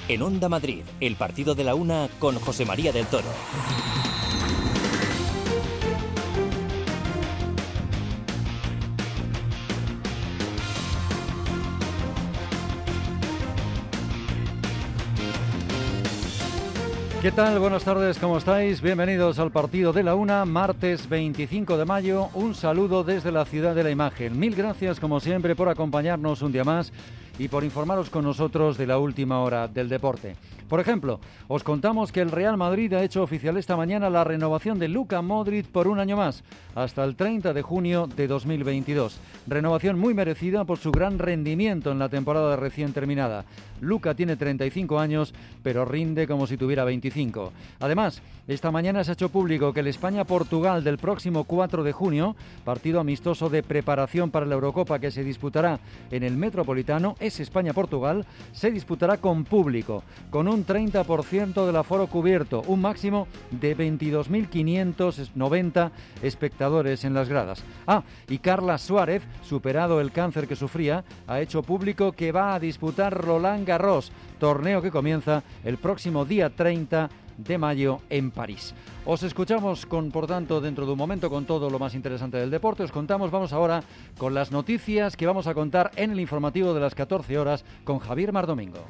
En Onda Madrid, el partido de la una con José María del Toro. ¿Qué tal? Buenas tardes, ¿cómo estáis? Bienvenidos al partido de la una, martes 25 de mayo. Un saludo desde la Ciudad de la Imagen. Mil gracias, como siempre, por acompañarnos un día más y por informaros con nosotros de la última hora del deporte. Por ejemplo, os contamos que el Real Madrid ha hecho oficial esta mañana la renovación de Luka Modric por un año más, hasta el 30 de junio de 2022. Renovación muy merecida por su gran rendimiento en la temporada recién terminada. Luka tiene 35 años, pero rinde como si tuviera 25. Además, esta mañana se ha hecho público que el España-Portugal del próximo 4 de junio, partido amistoso de preparación para la Eurocopa que se disputará en el Metropolitano, es España-Portugal, se disputará con público, con un 30% del aforo cubierto, un máximo de 22.590 espectadores en las gradas. Y Carla Suárez, superado el cáncer que sufría, ha hecho público que va a disputar Roland Garros, torneo que comienza el próximo día 30 de mayo en París. Os escuchamos, por tanto, dentro de un momento con todo lo más interesante del deporte. Os contamos, vamos ahora con las noticias que vamos a contar en el informativo de las 14 horas con Javier Mardomingo.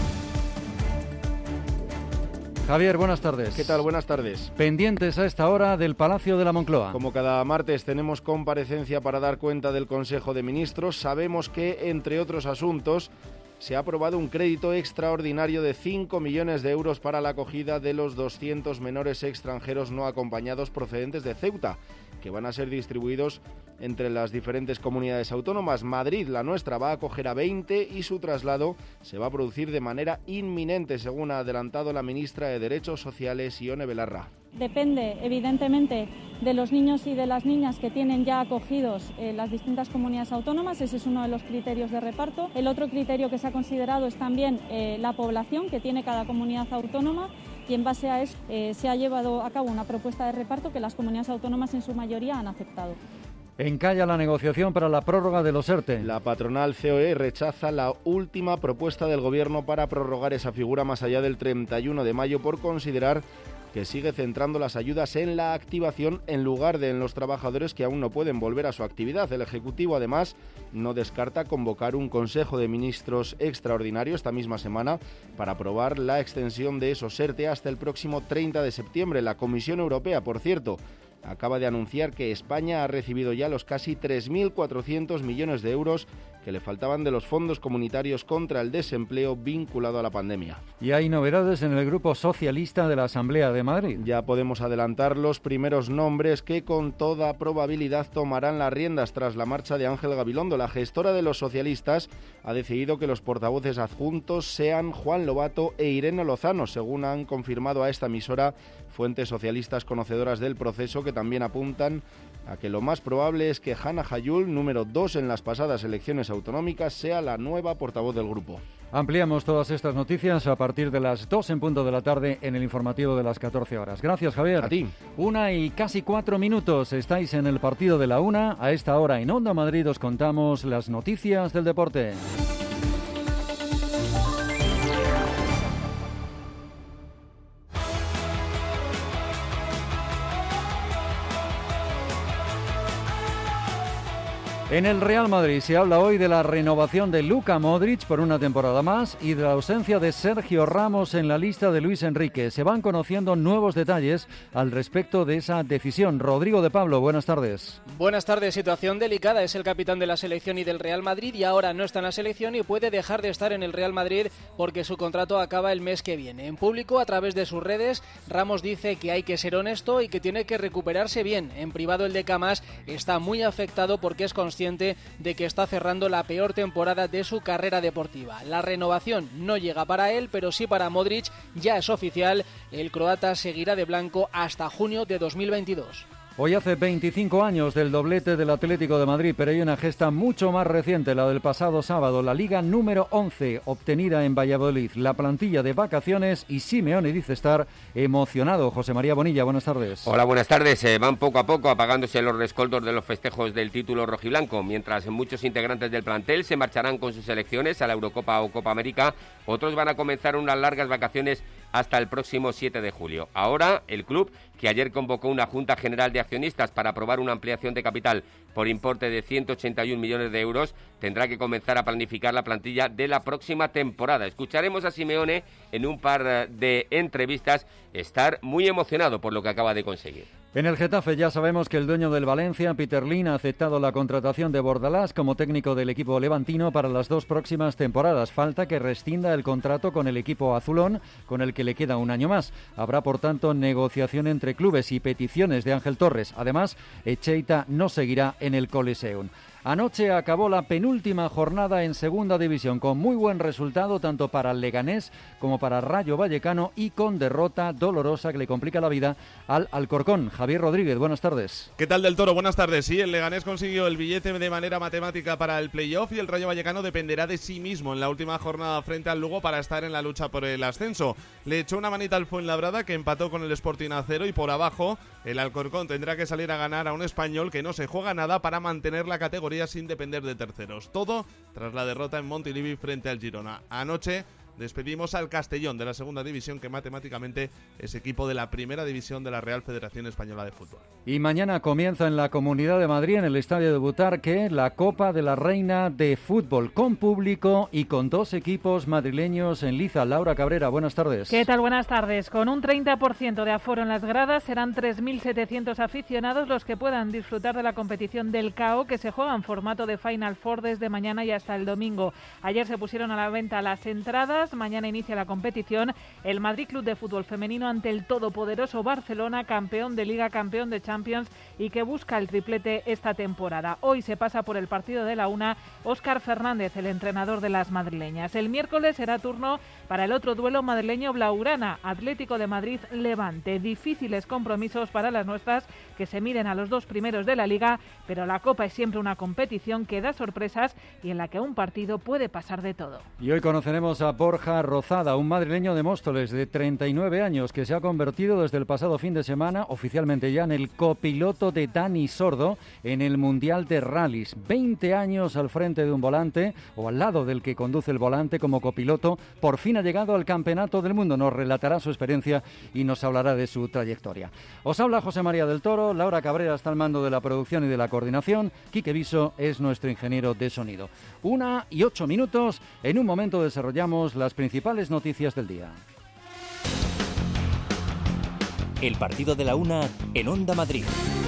Javier, buenas tardes. ¿Qué tal? Buenas tardes. Pendientes a esta hora del Palacio de la Moncloa. Como cada martes tenemos comparecencia para dar cuenta del Consejo de Ministros. Sabemos que, entre otros asuntos, se ha aprobado un crédito extraordinario de 5 millones de euros para la acogida de los 200 menores extranjeros no acompañados procedentes de Ceuta, que van a ser distribuidos entre las diferentes comunidades autónomas. Madrid, la nuestra, va a acoger a 20 y su traslado se va a producir de manera inminente, según ha adelantado la ministra de Derechos Sociales, Ione Belarra. Depende, evidentemente, de los niños y de las niñas que tienen ya acogidos las distintas comunidades autónomas. Ese es uno de los criterios de reparto. El otro criterio que se ha considerado es también la población que tiene cada comunidad autónoma, y en base a eso se ha llevado a cabo una propuesta de reparto que las comunidades autónomas en su mayoría han aceptado. Encalla la negociación para la prórroga de los ERTE. La patronal COE rechaza la última propuesta del Gobierno para prorrogar esa figura más allá del 31 de mayo por considerar que sigue centrando las ayudas en la activación en lugar de en los trabajadores que aún no pueden volver a su actividad. El Ejecutivo, además, no descarta convocar un Consejo de Ministros extraordinario esta misma semana para aprobar la extensión de esos ERTE hasta el próximo 30 de septiembre. La Comisión Europea, por cierto, acaba de anunciar que España ha recibido ya los casi 3.400 millones de euros que le faltaban de los fondos comunitarios contra el desempleo vinculado a la pandemia. Y hay novedades en el Grupo Socialista de la Asamblea de Madrid. Ya podemos adelantar los primeros nombres que con toda probabilidad tomarán las riendas tras la marcha de Ángel Gabilondo. La gestora de los socialistas ha decidido que los portavoces adjuntos sean Juan Lobato e Irene Lozano, según han confirmado a esta emisora fuentes socialistas conocedoras del proceso, que también apuntan a que lo más probable es que Hanna Hayul, número 2 en las pasadas elecciones autonómicas, sea la nueva portavoz del grupo. Ampliamos todas estas noticias a partir de las 2 en punto de la tarde en el informativo de las 14 horas. Gracias, Javier. A ti. 1 y casi 4 minutos. Estáis en el partido de la una. A esta hora en Onda Madrid os contamos las noticias del deporte. En el Real Madrid se habla hoy de la renovación de Luka Modric por una temporada más y de la ausencia de Sergio Ramos en la lista de Luis Enrique. Se van conociendo nuevos detalles al respecto de esa decisión. Rodrigo de Pablo, buenas tardes. Buenas tardes. Situación delicada. Es el capitán de la selección y del Real Madrid y ahora no está en la selección y puede dejar de estar en el Real Madrid porque su contrato acaba el mes que viene. En público, a través de sus redes, Ramos dice que hay que ser honesto y que tiene que recuperarse bien. En privado, el de Camas está muy afectado porque es consciente de que está cerrando la peor temporada de su carrera deportiva. La renovación no llega para él, pero sí para Modric. Ya es oficial, el croata seguirá de blanco hasta junio de 2022. Hoy hace 25 años del doblete del Atlético de Madrid, pero hay una gesta mucho más reciente, la del pasado sábado, la Liga número 11, obtenida en Valladolid, la plantilla de vacaciones, y Simeone dice estar emocionado. José María Bonilla, buenas tardes. Hola, buenas tardes. Van poco a poco apagándose los rescoldos de los festejos del título rojiblanco. Mientras muchos integrantes del plantel se marcharán con sus selecciones a la Eurocopa o Copa América, otros van a comenzar unas largas vacaciones hasta el próximo 7 de julio. Ahora, el club, que ayer convocó una Junta General de Accionistas para aprobar una ampliación de capital por importe de 181 millones de euros, tendrá que comenzar a planificar la plantilla de la próxima temporada. Escucharemos a Simeone en un par de entrevistas estar muy emocionado por lo que acaba de conseguir. En el Getafe ya sabemos que el dueño del Valencia, Peter Lim, ha aceptado la contratación de Bordalás como técnico del equipo levantino para las 2 próximas temporadas. Falta que rescinda el contrato con el equipo azulón, con el que le queda un año más. Habrá, por tanto, negociación entre clubes y peticiones de Ángel Torres. Además, Echeita no seguirá en el Coliseum. Anoche acabó la penúltima jornada en Segunda División con muy buen resultado tanto para el Leganés como para Rayo Vallecano y con derrota dolorosa que le complica la vida al Alcorcón. Javier Rodríguez, buenas tardes. ¿Qué tal del Toro? Buenas tardes. Sí, el Leganés consiguió el billete de manera matemática para el playoff y el Rayo Vallecano dependerá de sí mismo en la última jornada frente al Lugo para estar en la lucha por el ascenso. Le echó una manita al Fuenlabrada, que empató con el Sporting a 0, y por abajo el Alcorcón tendrá que salir a ganar a un Español que no se juega nada para mantener la categoría sin depender de terceros. Todo tras la derrota en Montilivi frente al Girona. Anoche despedimos al Castellón de la Segunda División, que matemáticamente es equipo de la Primera División de la Real Federación Española de Fútbol. Y mañana comienza en la Comunidad de Madrid, en el Estadio de Butarque, la Copa de la Reina de Fútbol, con público y con 2 equipos madrileños en liza. Laura Cabrera, buenas tardes. ¿Qué tal? Buenas tardes. Con un 30% de aforo en las gradas, serán 3.700 aficionados los que puedan disfrutar de la competición del CAO, que se juega en formato de Final Four desde mañana y hasta el domingo. Ayer se pusieron a la venta las entradas. Mañana inicia la competición el Madrid Club de Fútbol Femenino ante el todopoderoso Barcelona, campeón de Liga, campeón de Champions y que busca el triplete esta temporada. Hoy se pasa por el partido de la 1 Óscar Fernández, el entrenador de las madrileñas. El miércoles será turno para el otro duelo madrileño blaugrana, Atlético de Madrid-Levante. Difíciles compromisos para las nuestras, que se miden a los 2 primeros de la Liga, pero la Copa es siempre una competición que da sorpresas y en la que un partido puede pasar de todo. Y hoy conoceremos a Borja Rozada, un madrileño de Móstoles de 39 años que se ha convertido desde el pasado fin de semana oficialmente ya en el copiloto de Dani Sordo en el Mundial de Rallys. 20 años al frente de un volante o al lado del que conduce el volante como copiloto. Por fin ha llegado al Campeonato del Mundo. Nos relatará su experiencia y nos hablará de su trayectoria. Os habla José María del Toro, Laura Cabrera está al mando de la producción y de la coordinación. Quique Viso es nuestro ingeniero de sonido. 1:08. En un momento desarrollamos las principales noticias del día. El partido de la 1 en Onda Madrid.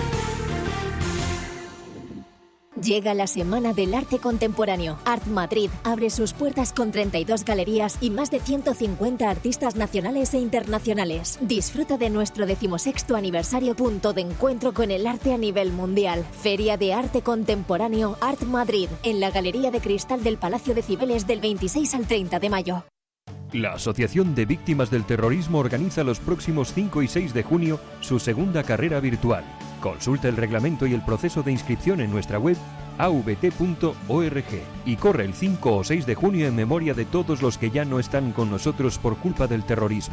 Llega la Semana del Arte Contemporáneo. Art Madrid abre sus puertas con 32 galerías y más de 150 artistas nacionales e internacionales. Disfruta de nuestro 16º aniversario, punto de encuentro con el arte a nivel mundial. Feria de Arte Contemporáneo Art Madrid, en la Galería de Cristal del Palacio de Cibeles del 26 al 30 de mayo. La Asociación de Víctimas del Terrorismo organiza los próximos 5 y 6 de junio su segunda carrera virtual. Consulta el reglamento y el proceso de inscripción en nuestra web avt.org y corre el 5 o 6 de junio en memoria de todos los que ya no están con nosotros por culpa del terrorismo.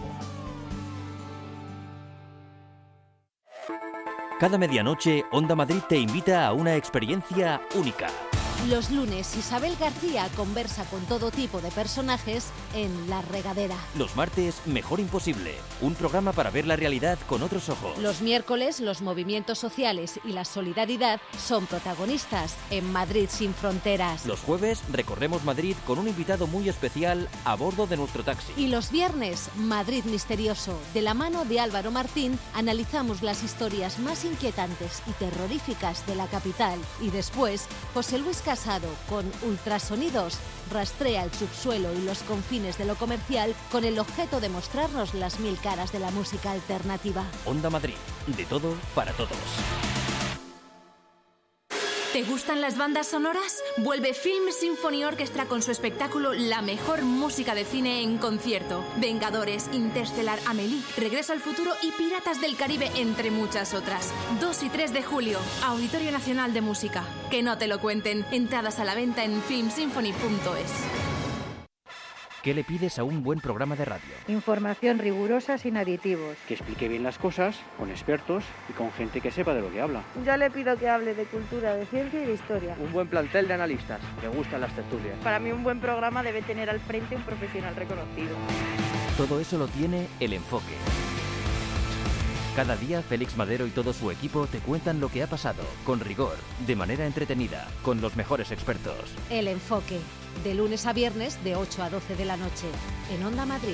Cada medianoche, Onda Madrid te invita a una experiencia única. Los lunes, Isabel García conversa con todo tipo de personajes en La Regadera. Los martes, Mejor Imposible, un programa para ver la realidad con otros ojos. Los miércoles, los movimientos sociales y la solidaridad son protagonistas en Madrid sin fronteras. Los jueves, recorremos Madrid con un invitado muy especial a bordo de nuestro taxi. Y los viernes, Madrid Misterioso. De la mano de Álvaro Martín, analizamos las historias más inquietantes y terroríficas de la capital. Y después, José Luis Casado, con Ultrasonidos, rastrea el subsuelo y los confines de lo comercial con el objeto de mostrarnos las 1000 caras de la música alternativa. Onda Madrid, de todo para todos. ¿Te gustan las bandas sonoras? Vuelve Film Symphony Orchestra con su espectáculo La mejor música de cine en concierto. Vengadores, Interstellar, Amélie, Regreso al futuro y Piratas del Caribe, entre muchas otras. 2 y 3 de julio, Auditorio Nacional de Música. Que no te lo cuenten. Entradas a la venta en filmsymphony.es. ¿Qué le pides a un buen programa de radio? Información rigurosa sin aditivos. Que explique bien las cosas, con expertos y con gente que sepa de lo que habla. Yo le pido que hable de cultura, de ciencia y de historia. Un buen plantel de analistas, que gustan las tertulias. Para mí un buen programa debe tener al frente un profesional reconocido. Todo eso lo tiene El Enfoque. Cada día Félix Madero y todo su equipo te cuentan lo que ha pasado, con rigor, de manera entretenida, con los mejores expertos. El Enfoque, de lunes a viernes de 8 a 12 de la noche, en Onda Madrid.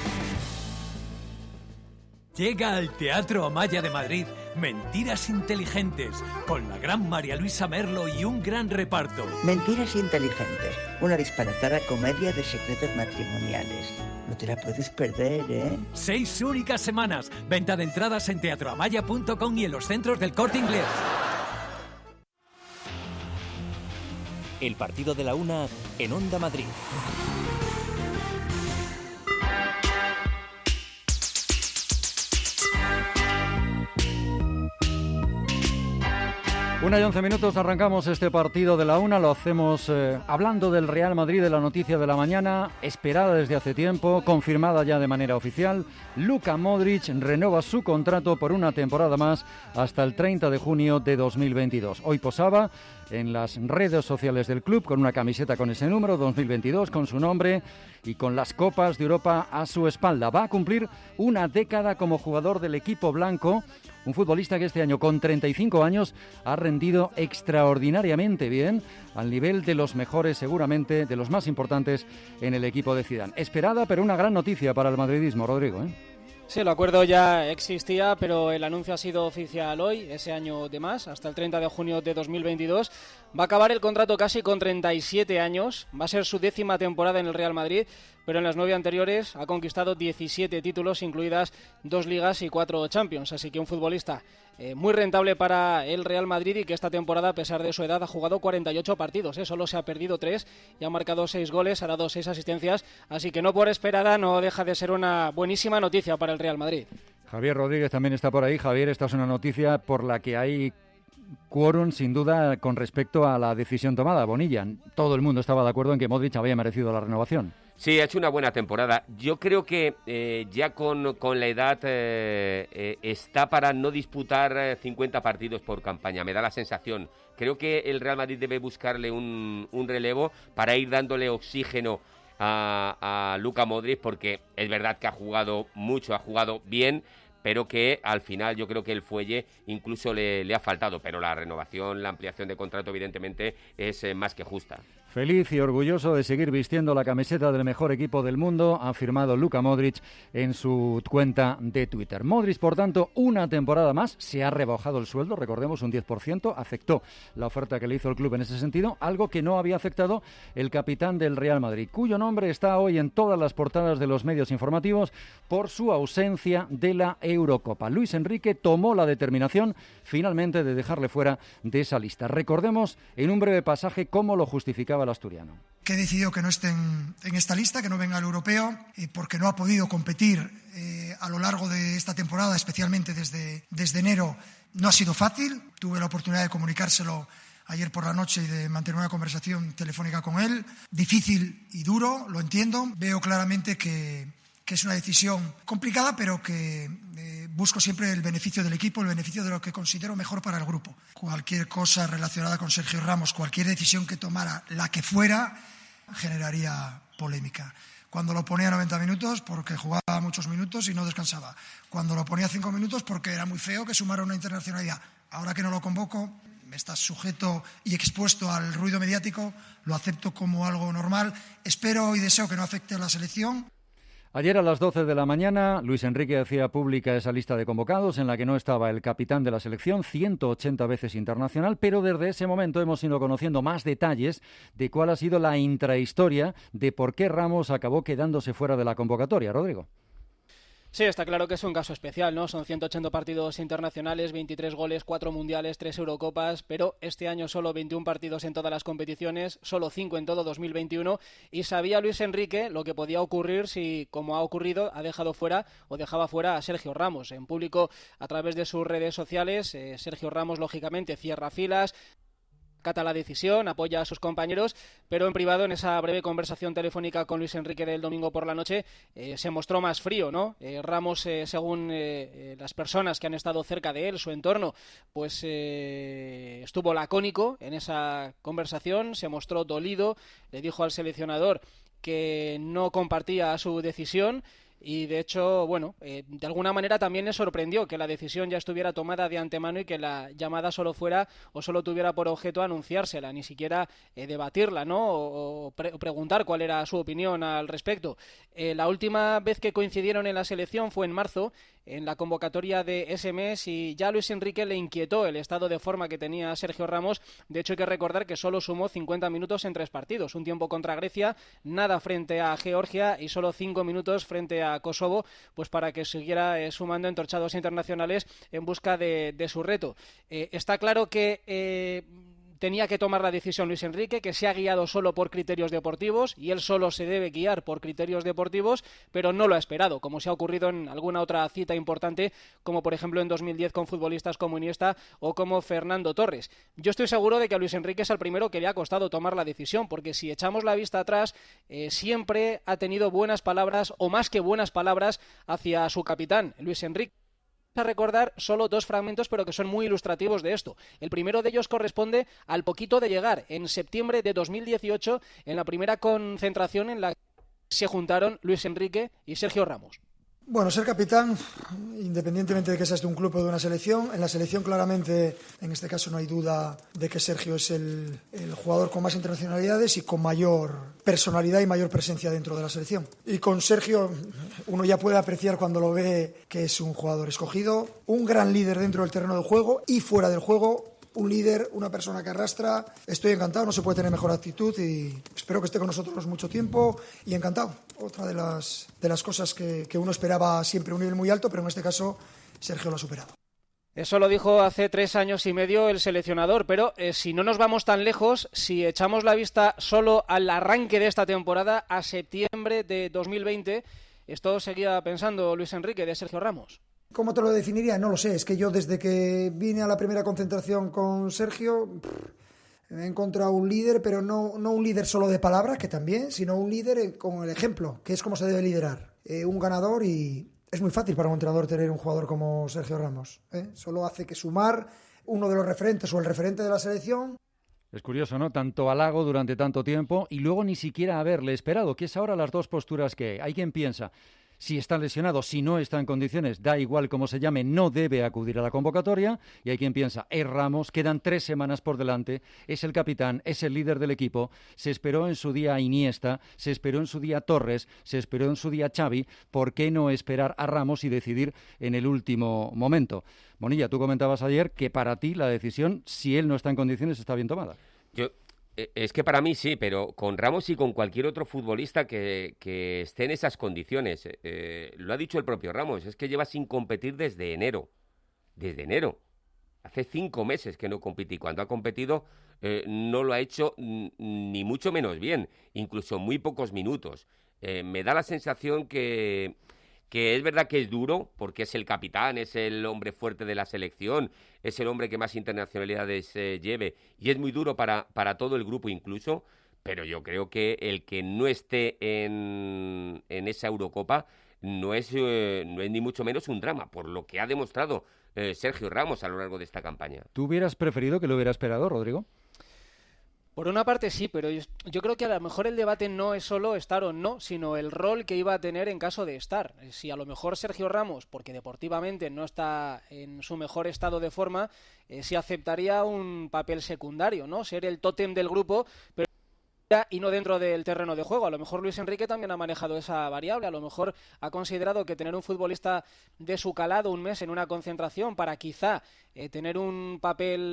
Llega al Teatro Amaya de Madrid Mentiras Inteligentes, con la gran María Luisa Merlo y un gran reparto. Mentiras Inteligentes, una disparatada comedia de secretos matrimoniales. No te la puedes perder, ¿eh? 6 únicas semanas. Venta de entradas en teatroamaya.com y en los centros del Corte Inglés. El partido de la una en Onda Madrid. Una y 11 minutos, arrancamos este partido de la una, lo hacemos hablando del Real Madrid, de la noticia de la mañana, esperada desde hace tiempo, confirmada ya de manera oficial. Luka Modric renueva su contrato por una temporada más hasta el 30 de junio de 2022. Hoy posaba en las redes sociales del club con una camiseta con ese número, 2022, con su nombre y con las Copas de Europa a su espalda. Va a cumplir una década como jugador del equipo blanco, un futbolista que este año, con 35 años, ha rendido extraordinariamente bien, al nivel de los mejores, seguramente, de los más importantes en el equipo de Zidane. Esperada, pero una gran noticia para el madridismo, Rodrigo, ¿eh? Sí, el acuerdo ya existía, pero el anuncio ha sido oficial hoy, ese año de más, hasta el 30 de junio de 2022. Va a acabar el contrato casi con 37 años, va a ser su 10ª temporada en el Real Madrid, pero en las 9 anteriores ha conquistado 17 títulos, incluidas 2 ligas y 4 Champions. Así que un futbolista muy rentable para el Real Madrid y que esta temporada, a pesar de su edad, ha jugado 48 partidos. Solo se ha perdido 3 y ha marcado 6 goles, ha dado 6 asistencias. Así que no por esperada, no deja de ser una buenísima noticia para el Real Madrid. Javier Rodríguez también está por ahí. Javier, esta es una noticia por la que hay quórum, sin duda, con respecto a la decisión tomada. Bonilla, todo el mundo estaba de acuerdo en que Modric había merecido la renovación. Sí, ha hecho una buena temporada. Yo creo que ya con la edad está para no disputar 50 partidos por campaña, me da la sensación. Creo que el Real Madrid debe buscarle un relevo para ir dándole oxígeno a Luka Modric, porque es verdad que ha jugado mucho, ha jugado bien, pero que al final yo creo que el fuelle incluso le ha faltado, pero la renovación, la ampliación de contrato evidentemente es más que justa. Feliz y orgulloso de seguir vistiendo la camiseta del mejor equipo del mundo, ha afirmado Luka Modric en su cuenta de Twitter. Modric, por tanto, una temporada más, se ha rebajado el sueldo, recordemos, un 10%, aceptó la oferta que le hizo el club en ese sentido, algo que no había aceptado el capitán del Real Madrid, cuyo nombre está hoy en todas las portadas de los medios informativos por su ausencia de la Eurocopa. Luis Enrique tomó la determinación finalmente de dejarle fuera de esa lista. Recordemos en un breve pasaje cómo lo justificaba el asturiano. Que he decidido que no esté en esta lista, que no venga al europeo, porque no ha podido competir a lo largo de esta temporada, especialmente desde enero. No ha sido fácil, tuve la oportunidad de comunicárselo ayer por la noche y de mantener una conversación telefónica con él. Difícil y duro, lo entiendo. Veo claramente que es una decisión complicada, pero que busco siempre el beneficio del equipo, el beneficio de lo que considero mejor para el grupo. Cualquier cosa relacionada con Sergio Ramos, cualquier decisión que tomara, la que fuera, generaría polémica. Cuando lo ponía 90 minutos, porque jugaba muchos minutos y no descansaba. Cuando lo ponía 5 minutos, porque era muy feo que sumara una internacionalidad. Ahora que no lo convoco, está sujeto y expuesto al ruido mediático, lo acepto como algo normal. Espero y deseo que no afecte a la selección. Ayer a las 12 de la mañana, Luis Enrique hacía pública esa lista de convocados en la que no estaba el capitán de la selección, 180 veces internacional, pero desde ese momento hemos ido conociendo más detalles de cuál ha sido la intrahistoria de por qué Ramos acabó quedándose fuera de la convocatoria. Rodrigo. Sí, está claro que es un caso especial, ¿no? Son 180 partidos internacionales, 23 goles, 4 mundiales, 3 Eurocopas, pero este año solo 21 partidos en todas las competiciones, solo 5 en todo 2021, y sabía Luis Enrique lo que podía ocurrir si, como ha ocurrido, ha dejado fuera o dejaba fuera a Sergio Ramos. En público, a través de sus redes sociales, Sergio Ramos, lógicamente, cierra filas, cata la decisión, apoya a sus compañeros, pero en privado, en esa breve conversación telefónica con Luis Enrique del domingo por la noche, se mostró más frío, ¿no? Ramos, según las personas que han estado cerca de él, su entorno, pues estuvo lacónico en esa conversación, se mostró dolido, le dijo al seleccionador que no compartía su decisión. Y de hecho, bueno, de alguna manera también le sorprendió que la decisión ya estuviera tomada de antemano y que la llamada solo fuera o solo tuviera por objeto anunciársela, ni siquiera debatirla, ¿no? O preguntar cuál era su opinión al respecto. La última vez que coincidieron en la selección fue en marzo, en la convocatoria de ese mes, y ya a Luis Enrique le inquietó el estado de forma que tenía Sergio Ramos. De hecho, hay que recordar que solo sumó 50 minutos en 3 partidos, un tiempo contra Grecia, nada frente a Georgia y solo 5 minutos frente a Kosovo, pues para que siguiera sumando entorchados internacionales en busca de su reto. Está claro que tenía que tomar la decisión Luis Enrique, que se ha guiado solo por criterios deportivos, y él solo se debe guiar por criterios deportivos, pero no lo ha esperado, como se ha ocurrido en alguna otra cita importante, como por ejemplo en 2010 con futbolistas como Iniesta o como Fernando Torres. Yo estoy seguro de que a Luis Enrique es el primero que le ha costado tomar la decisión, porque si echamos la vista atrás, siempre ha tenido buenas palabras, o más que buenas palabras, hacia su capitán, Luis Enrique. A recordar solo 2 fragmentos, pero que son muy ilustrativos de esto. El primero de ellos corresponde al poquito de llegar, en septiembre de 2018, en la primera concentración en la que se juntaron Luis Enrique y Sergio Ramos. Bueno, ser capitán, independientemente de que seas de un club o de una selección, en la selección claramente, en este caso no hay duda de que Sergio es el jugador con más internacionalidades y con mayor personalidad y mayor presencia dentro de la selección. Y con Sergio uno ya puede apreciar cuando lo ve que es un jugador escogido, un gran líder dentro del terreno de juego y fuera del juego. Un líder, una persona que arrastra. Estoy encantado, no se puede tener mejor actitud y espero que esté con nosotros mucho tiempo y encantado. Otra de las cosas que uno esperaba siempre, un nivel muy alto, pero en este caso Sergio lo ha superado. Eso lo dijo hace 3 años y medio el seleccionador, pero si no nos vamos tan lejos, si echamos la vista solo al arranque de esta temporada, a septiembre de 2020, esto seguía pensando Luis Enrique de Sergio Ramos. ¿Cómo te lo definiría? No lo sé. Es que yo desde que vine a la primera concentración con Sergio he encontrado un líder, pero no un líder solo de palabra, que también, sino un líder con el ejemplo, que es como se debe liderar. Un ganador, y es muy fácil para un entrenador tener un jugador como Sergio Ramos. Solo hace que sumar uno de los referentes o el referente de la selección. Es curioso, ¿no? Tanto halago durante tanto tiempo y luego ni siquiera haberle esperado, que es ahora las 2 posturas que hay quien piensa. Si está lesionado, si no está en condiciones, da igual cómo se llame, no debe acudir a la convocatoria. Y hay quien piensa, es Ramos, quedan 3 semanas por delante, es el capitán, es el líder del equipo. Se esperó en su día a Iniesta, se esperó en su día a Torres, se esperó en su día a Xavi. ¿Por qué no esperar a Ramos y decidir en el último momento? Monilla, tú comentabas ayer que para ti la decisión, si él no está en condiciones, está bien tomada. Es que para mí sí, pero con Ramos y con cualquier otro futbolista que esté en esas condiciones. Lo ha dicho el propio Ramos, es que lleva sin competir desde enero. Desde enero. Hace 5 meses que no compite, y cuando ha competido no lo ha hecho ni mucho menos bien, incluso muy pocos minutos. Me da la sensación que es verdad que es duro, porque es el capitán, es el hombre fuerte de la selección, es el hombre que más internacionalidades lleve, y es muy duro para todo el grupo incluso, pero yo creo que el que no esté en esa Eurocopa no es ni mucho menos un drama, por lo que ha demostrado Sergio Ramos a lo largo de esta campaña. ¿Tú hubieras preferido que lo hubiera esperado, Rodrigo? Por una parte sí, pero yo creo que a lo mejor el debate no es solo estar o no, sino el rol que iba a tener en caso de estar. Si a lo mejor Sergio Ramos, porque deportivamente no está en su mejor estado de forma, sí aceptaría un papel secundario, ¿no? Ser el tótem del grupo, pero y no dentro del terreno de juego. A lo mejor Luis Enrique también ha manejado esa variable, a lo mejor ha considerado que tener un futbolista de su calado un mes en una concentración para quizá tener un papel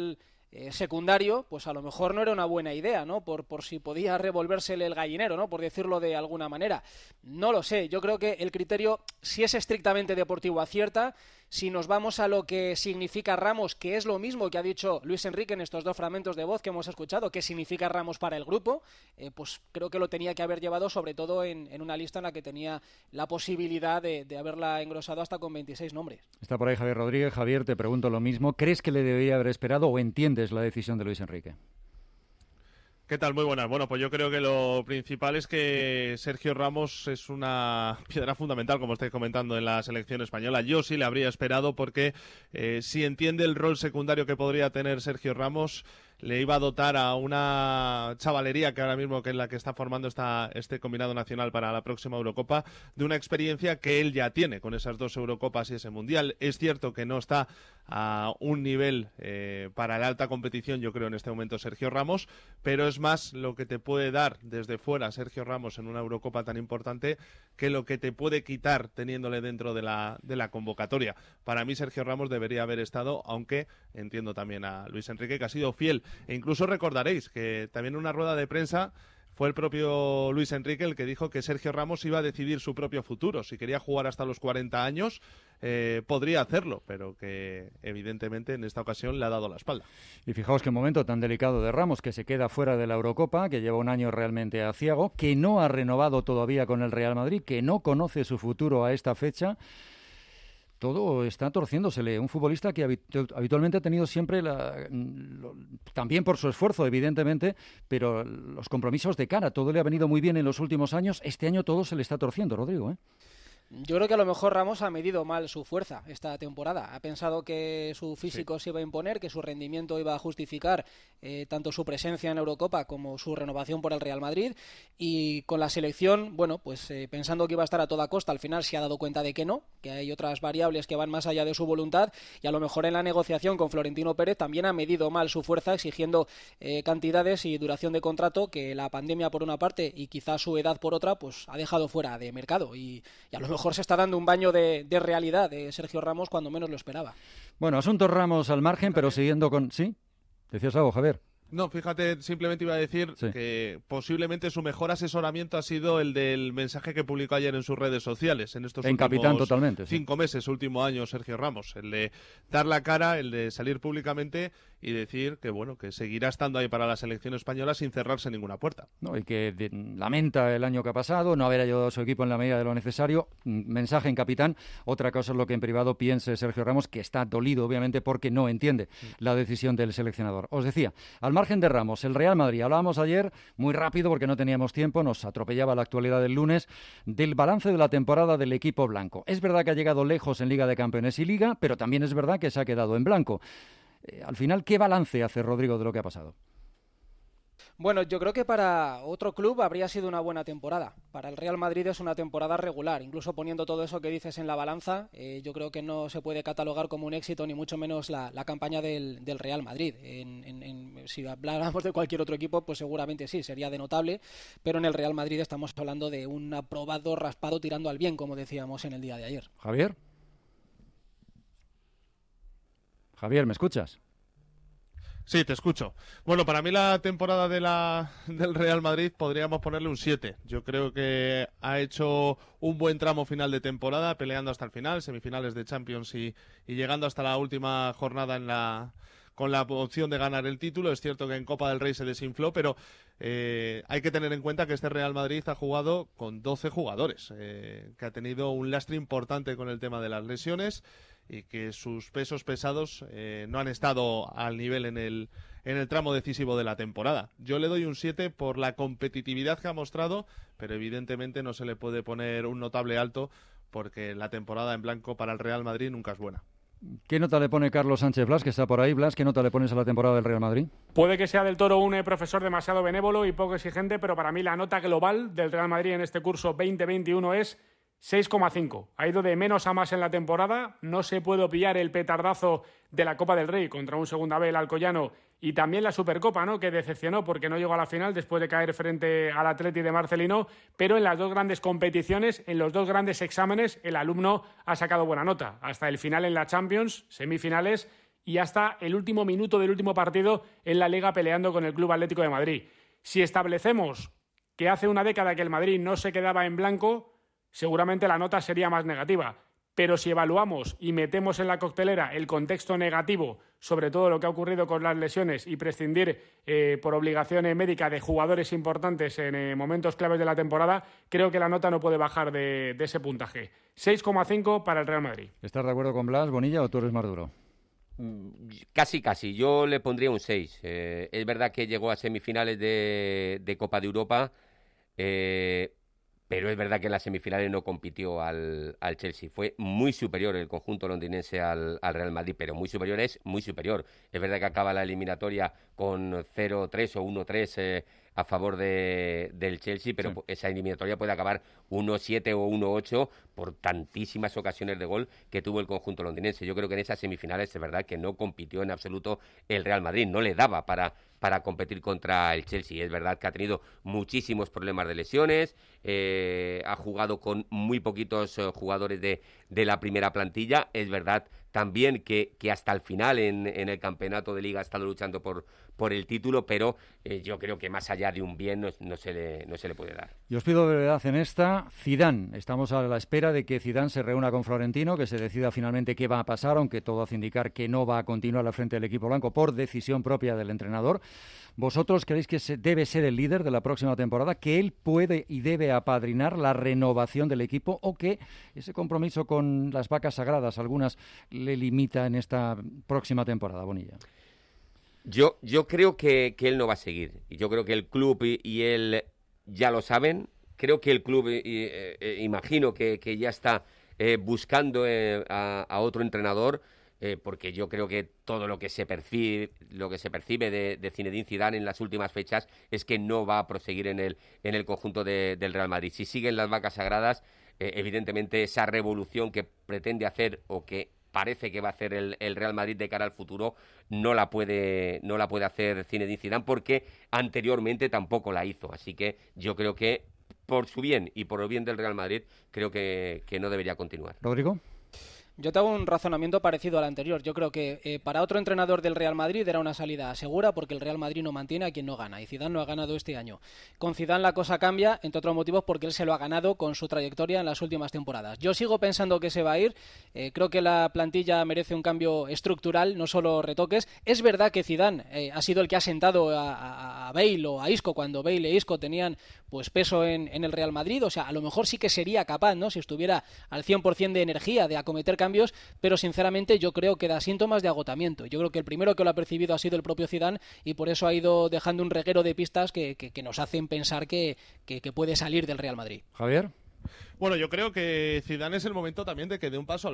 secundario, pues a lo mejor no era una buena idea, ¿no? Por si podía revolvérsele el gallinero, ¿no? Por decirlo de alguna manera. No lo sé, yo creo que el criterio, si es estrictamente deportivo, acierta. Si nos vamos a lo que significa Ramos, que es lo mismo que ha dicho Luis Enrique en estos 2 fragmentos de voz que hemos escuchado, qué significa Ramos para el grupo, pues creo que lo tenía que haber llevado, sobre todo en una lista en la que tenía la posibilidad de haberla engrosado hasta con 26 nombres. Está por ahí Javier Rodríguez. Javier, te pregunto lo mismo. ¿Crees que le debería haber esperado o entiendes la decisión de Luis Enrique? ¿Qué tal? Muy buenas. Bueno, pues yo creo que lo principal es que Sergio Ramos es una piedra fundamental, como estáis comentando, en la selección española. Yo sí le habría esperado porque si entiende el rol secundario que podría tener Sergio Ramos, le iba a dotar a una chavalería que ahora mismo que es la que está formando este combinado nacional para la próxima Eurocopa, de una experiencia que él ya tiene con esas 2 Eurocopas y ese Mundial. Es cierto que no está a un nivel para la alta competición, yo creo, en este momento Sergio Ramos, pero es más lo que te puede dar desde fuera Sergio Ramos en una Eurocopa tan importante que lo que te puede quitar teniéndole dentro de la convocatoria. Para mí Sergio Ramos debería haber estado, aunque entiendo también a Luis Enrique, que ha sido fiel. E incluso recordaréis que también en una rueda de prensa fue el propio Luis Enrique el que dijo que Sergio Ramos iba a decidir su propio futuro. Si quería jugar hasta los 40 años, podría hacerlo, pero que evidentemente en esta ocasión le ha dado la espalda. Y fijaos qué momento tan delicado de Ramos, que se queda fuera de la Eurocopa, que lleva un año realmente aciago, que no ha renovado todavía con el Real Madrid, que no conoce su futuro a esta fecha. Todo está torciéndosele. Un futbolista que habitualmente ha tenido siempre, también por su esfuerzo, evidentemente, pero los compromisos de cara. Todo le ha venido muy bien en los últimos años. Este año todo se le está torciendo, Rodrigo, ¿eh? Yo creo que a lo mejor Ramos ha medido mal su fuerza esta temporada. Ha pensado que su físico se iba a imponer, que su rendimiento iba a justificar tanto su presencia en Eurocopa como su renovación por el Real Madrid. Y con la selección, bueno, pues pensando que iba a estar a toda costa, al final se ha dado cuenta de que no, que hay otras variables que van más allá de su voluntad. Y a lo mejor en la negociación con Florentino Pérez también ha medido mal su fuerza, exigiendo cantidades y duración de contrato que la pandemia por una parte y quizás su edad por otra, pues ha dejado fuera de mercado. Y a lo mejor se está dando un baño de realidad de Sergio Ramos cuando menos lo esperaba. Bueno, asuntos Ramos al margen, pero siguiendo con... ¿Sí? ¿Decías algo, Javier? No, fíjate, simplemente iba a decir que posiblemente su mejor asesoramiento ha sido el del mensaje que publicó ayer en sus redes sociales, en estos últimos capitán, totalmente, 5 meses, último año, Sergio Ramos. El de dar la cara, el de salir públicamente y decir que bueno, que seguirá estando ahí para la selección española sin cerrarse ninguna puerta. No, y que lamenta el año que ha pasado, no haber ayudado a su equipo en la medida de lo necesario. Mensaje en capitán. Otra cosa es lo que en privado piense Sergio Ramos, que está dolido, obviamente, porque no entiende la decisión del seleccionador. Os decía, al margen de Ramos, el Real Madrid, hablábamos ayer, muy rápido porque no teníamos tiempo, nos atropellaba la actualidad del lunes, del balance de la temporada del equipo blanco. Es verdad que ha llegado lejos en Liga de Campeones y Liga, pero también es verdad que se ha quedado en blanco. Al final, ¿qué balance hace Rodrigo de lo que ha pasado? Bueno, yo creo que para otro club habría sido una buena temporada. Para el Real Madrid es una temporada regular. Incluso poniendo todo eso que dices en la balanza, yo creo que no se puede catalogar como un éxito, ni mucho menos la campaña del Real Madrid. Si habláramos de cualquier otro equipo, pues seguramente sí, sería de notable. Pero en el Real Madrid estamos hablando de un aprobado raspado tirando al bien, como decíamos en el día de ayer. Javier, ¿me escuchas? Sí, te escucho. Bueno, para mí la temporada del Real Madrid podríamos ponerle un 7. Yo creo que ha hecho un buen tramo final de temporada, peleando hasta el final, semifinales de Champions y llegando hasta la última jornada con la opción de ganar el título. Es cierto que en Copa del Rey se desinfló, pero hay que tener en cuenta que este Real Madrid ha jugado con 12 jugadores, que ha tenido un lastre importante con el tema de las lesiones y que sus pesos pesados no han estado al nivel en el tramo decisivo de la temporada. Yo le doy un 7 por la competitividad que ha mostrado, pero evidentemente no se le puede poner un notable alto porque la temporada en blanco para el Real Madrid nunca es buena. ¿Qué nota le pone Carlos Sánchez Blas, que está por ahí? Blas, ¿qué nota le pones a la temporada del Real Madrid? Puede que sea del Toro un profesor demasiado benévolo y poco exigente, pero para mí la nota global del Real Madrid en este curso 2021 es 6,5. Ha ido de menos a más en la temporada. No se puede pillar el petardazo de la Copa del Rey contra un segunda B, el Alcoyano, y también la Supercopa, ¿no?, que decepcionó porque no llegó a la final después de caer frente al Atleti de Marcelino, pero en las dos grandes competiciones, en los dos grandes exámenes, el alumno ha sacado buena nota. Hasta el final en la Champions, semifinales y hasta el último minuto del último partido en la Liga peleando con el Club Atlético de Madrid. Si establecemos que hace una década que el Madrid no se quedaba en blanco, seguramente la nota sería más negativa. Pero si evaluamos y metemos en la coctelera el contexto negativo, sobre todo lo que ha ocurrido con las lesiones y prescindir por obligación médica de jugadores importantes en momentos claves de la temporada, creo que la nota no puede bajar de ese puntaje. 6,5 para el Real Madrid. ¿Estás de acuerdo con Blas, Bonilla, o tú eres más duro? Casi. Yo le pondría un 6. Es verdad que llegó a semifinales de Copa de Europa, pero es verdad que en las semifinales no compitió al Chelsea. Fue muy superior el conjunto londinense al Real Madrid, pero muy superior es muy superior. Es verdad que acaba la eliminatoria con 0-3 o 1-3 a favor del Chelsea, pero sí, esa eliminatoria puede acabar 1-7 o 1-8 por tantísimas ocasiones de gol que tuvo el conjunto londinense. Yo creo que en esas semifinales es verdad que no compitió en absoluto el Real Madrid, no le daba para competir contra el Chelsea. Es verdad que ha tenido muchísimos problemas de lesiones, ha jugado con muy poquitos jugadores de la primera plantilla. Es verdad también que hasta el final en el campeonato de Liga ha estado luchando por el título, pero yo creo que más allá de un bien no se le puede dar. Yo os pido de verdad en esta, Zidane. Estamos a la espera de que Zidane se reúna con Florentino, que se decida finalmente qué va a pasar, aunque todo hace indicar que no va a continuar al frente del equipo blanco por decisión propia del entrenador. ¿Vosotros creéis que debe ser el líder de la próxima temporada, que él puede y debe apadrinar la renovación del equipo, o que ese compromiso con las vacas sagradas, algunas, le limita en esta próxima temporada, Bonilla? Yo creo que él no va a seguir. Yo creo que el club y él ya lo saben. Creo que el club, imagino que ya está buscando a otro entrenador, porque yo creo que todo lo que se percibe de Zinedine Zidane en las últimas fechas es que no va a proseguir en el conjunto del Real Madrid. Si siguen las vacas sagradas, evidentemente esa revolución que pretende hacer o que parece que va a hacer el Real Madrid de cara al futuro no la puede hacer Zinedine Zidane, porque anteriormente tampoco la hizo. Así que yo creo que por su bien y por el bien del Real Madrid, creo que no debería continuar. ¿Rodrigo? Yo te hago un razonamiento parecido al anterior. Yo creo que para otro entrenador del Real Madrid era una salida segura, porque el Real Madrid no mantiene a quien no gana, y Zidane no ha ganado este año. Con Zidane la cosa cambia, entre otros motivos, porque él se lo ha ganado con su trayectoria en las últimas temporadas. Yo sigo pensando que se va a ir. Creo que la plantilla merece un cambio estructural, no solo retoques. Es verdad que Zidane ha sido el que ha sentado a Bale o a Isco cuando Bale e Isco tenían pues peso en el Real Madrid. O sea, a lo mejor sí que sería capaz, ¿no?, si estuviera al 100% de energía, de acometer cambios, pero sinceramente yo creo que da síntomas de agotamiento. Yo creo que el primero que lo ha percibido ha sido el propio Zidane, y por eso ha ido dejando un reguero de pistas que nos hacen pensar que puede salir del Real Madrid. Javier. Bueno, yo creo que Zidane es el momento también de que dé un paso al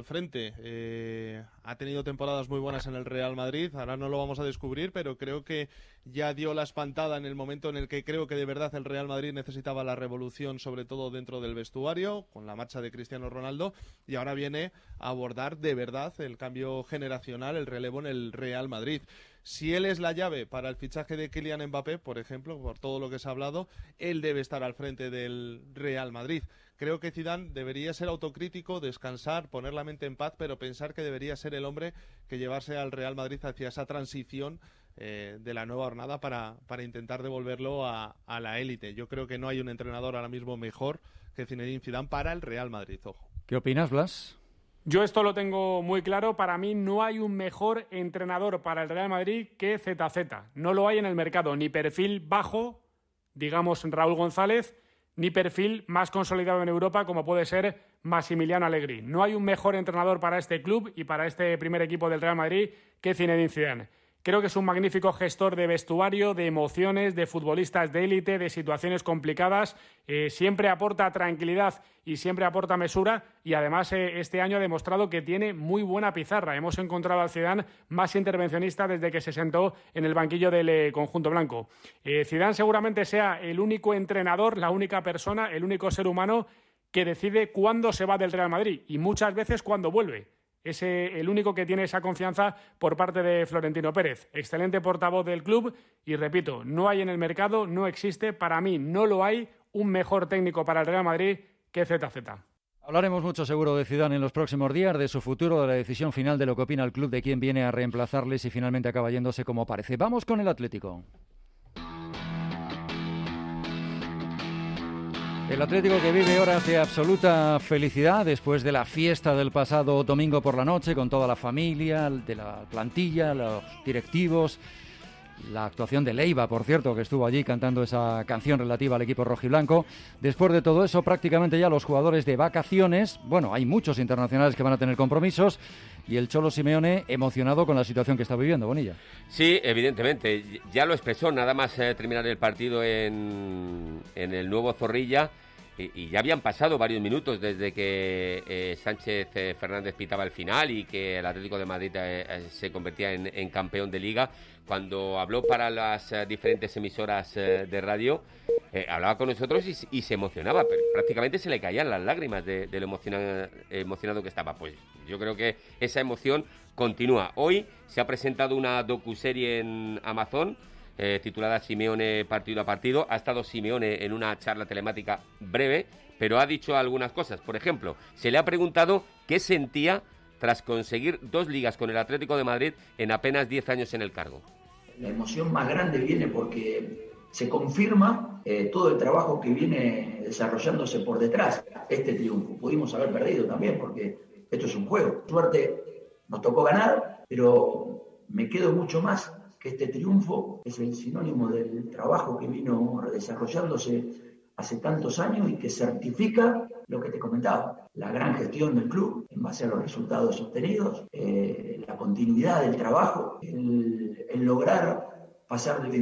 frente. Ha tenido temporadas muy buenas en el Real Madrid, ahora no lo vamos a descubrir, pero creo que ya dio la espantada en el momento en el que creo que de verdad el Real Madrid necesitaba la revolución, sobre todo dentro del vestuario, con la marcha de Cristiano Ronaldo, y ahora viene a abordar de verdad el cambio generacional, el relevo en el Real Madrid. Si él es la llave para el fichaje de Kylian Mbappé, por ejemplo, por todo lo que se ha hablado, él debe estar al frente del Real Madrid. Creo que Zidane debería ser autocrítico, descansar, poner la mente en paz, pero pensar que debería ser el hombre que llevarse al Real Madrid hacia esa transición de la nueva jornada para intentar devolverlo a la élite. Yo creo que no hay un entrenador ahora mismo mejor que Zinedine Zidane para el Real Madrid. Ojo. ¿Qué opinas, Blas? Yo esto lo tengo muy claro. Para mí no hay un mejor entrenador para el Real Madrid que ZZ. No lo hay en el mercado. Ni perfil bajo, digamos Raúl González, ni perfil más consolidado en Europa como puede ser Massimiliano Allegri. No hay un mejor entrenador para este club y para este primer equipo del Real Madrid que Zinedine Zidane. Creo que es un magnífico gestor de vestuario, de emociones, de futbolistas de élite, de situaciones complicadas. Siempre aporta tranquilidad y siempre aporta mesura, y además este año ha demostrado que tiene muy buena pizarra. Hemos encontrado al Zidane más intervencionista desde que se sentó en el banquillo del conjunto blanco. Zidane seguramente sea el único entrenador, la única persona, el único ser humano que decide cuándo se va del Real Madrid y muchas veces cuándo vuelve. Es el único que tiene esa confianza por parte de Florentino Pérez. Excelente portavoz del club y, repito, no hay en el mercado, no existe, para mí no lo hay, un mejor técnico para el Real Madrid que ZZ. Hablaremos mucho seguro de Zidane en los próximos días, de su futuro, de la decisión final, de lo que opina el club, de quién viene a reemplazarle si finalmente acaba yéndose como parece. Vamos con el Atlético. El Atlético que vive horas de absoluta felicidad después de la fiesta del pasado domingo por la noche, con toda la familia, de la plantilla, los directivos. La actuación de Leiva, por cierto, que estuvo allí cantando esa canción relativa al equipo rojiblanco. Después de todo eso, prácticamente ya los jugadores de vacaciones. Bueno, hay muchos internacionales que van a tener compromisos. Y el Cholo Simeone emocionado con la situación que está viviendo, Bonilla. Sí, evidentemente. Ya lo expresó nada más terminar el partido en el nuevo Zorrilla. Y ya habían pasado varios minutos desde que Sánchez Fernández pitaba el final y que el Atlético de Madrid se convertía en campeón de Liga. Cuando habló para las diferentes emisoras de radio, hablaba con nosotros y se emocionaba, pero prácticamente se le caían las lágrimas de lo emocionado que estaba. Pues yo creo que esa emoción continúa. Hoy se ha presentado una docuserie en Amazon titulada Simeone partido a partido. Ha estado Simeone en una charla telemática breve, pero ha dicho algunas cosas. Por ejemplo, se le ha preguntado qué sentía tras conseguir 2 ligas con el Atlético de Madrid en apenas 10 años en el cargo. La emoción más grande viene porque se confirma todo el trabajo que viene desarrollándose por detrás. Este triunfo pudimos haber perdido también porque esto es un juego. Suerte, nos tocó ganar, pero me quedo mucho más que este triunfo es el sinónimo del trabajo que vino desarrollándose hace tantos años y que certifica lo que te comentaba, la gran gestión del club en base a los resultados obtenidos, la continuidad del trabajo, el lograr pasar de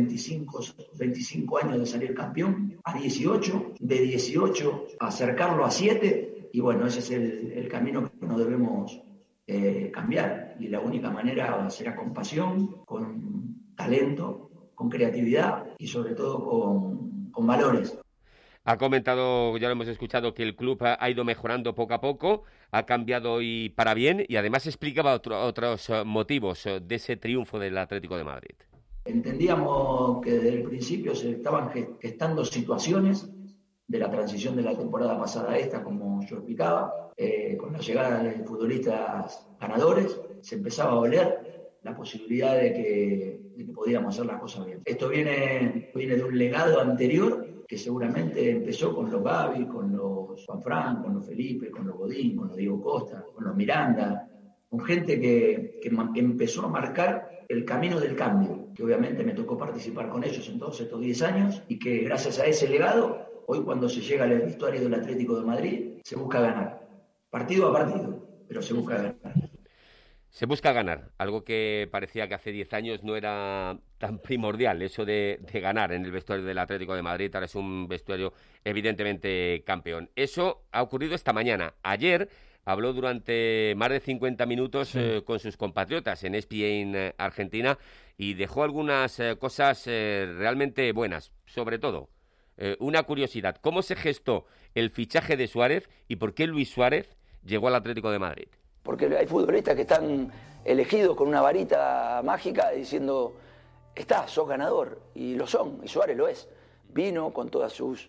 25 años de salir campeón a 18, de 18 a acercarlo a 7, y bueno, ese es el camino que no debemos cambiar, y la única manera será con pasión, con talento, con creatividad y sobre todo con valores. Ha comentado, ya lo hemos escuchado, que el club ha ido mejorando poco a poco, ha cambiado y para bien, y además explicaba otros motivos de ese triunfo del Atlético de Madrid. Entendíamos que desde el principio se estaban gestando situaciones de la transición de la temporada pasada a esta, como yo explicaba, con la llegada de futbolistas ganadores, se empezaba a oler la posibilidad de que podíamos hacer las cosas bien. Esto viene de un legado anterior que seguramente empezó con los Gavi, con los Juanfran, con los Felipe, con los Godín, con los Diego Costa, con los Miranda, con gente que empezó a marcar el camino del cambio, que obviamente me tocó participar con ellos en todos estos 10 años y que gracias a ese legado, hoy cuando se llega al vestuario del Atlético de Madrid, se busca ganar, partido a partido, pero se busca ganar. Se busca ganar, algo que parecía que hace 10 años no era tan primordial, eso de ganar en el vestuario del Atlético de Madrid. Ahora es un vestuario evidentemente campeón. Eso ha ocurrido esta mañana. Ayer habló durante más de 50 minutos con sus compatriotas en ESPN Argentina y dejó algunas cosas realmente buenas, sobre todo una curiosidad. ¿Cómo se gestó el fichaje de Suárez y por qué Luis Suárez llegó al Atlético de Madrid? Porque hay futbolistas que están elegidos con una varita mágica diciendo, sos ganador, y lo son, y Suárez lo es. Vino con todas sus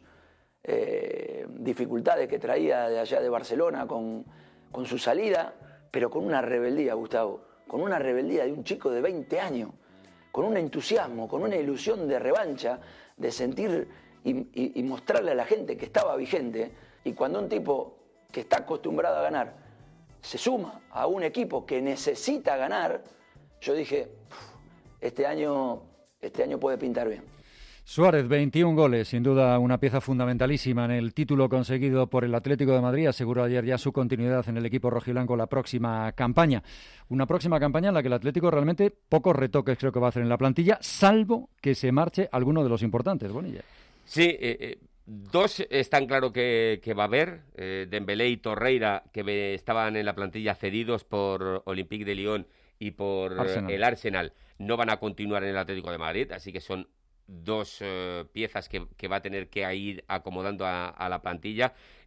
dificultades que traía de allá de Barcelona, con su salida, pero con una rebeldía, Gustavo, con una rebeldía de un chico de 20 años, con un entusiasmo, con una ilusión de revancha, de sentir y mostrarle a la gente que estaba vigente, y cuando un tipo que está acostumbrado a ganar se suma a un equipo que necesita ganar, yo dije, este año puede pintar bien. Suárez, 21 goles, sin duda una pieza fundamentalísima en el título conseguido por el Atlético de Madrid. Aseguró ayer ya su continuidad en el equipo rojiblanco la próxima campaña. Una próxima campaña en la que el Atlético realmente pocos retoques creo que va a hacer en la plantilla, salvo que se marche alguno de los importantes, Bonilla. Sí, 2 están claro que va a haber, Dembélé y Torreira, que estaban en la plantilla cedidos por Olympique de Lyon y por el Arsenal, no van a continuar en el Atlético de Madrid, así que son 2 piezas que va a tener que ir acomodando a la plantilla.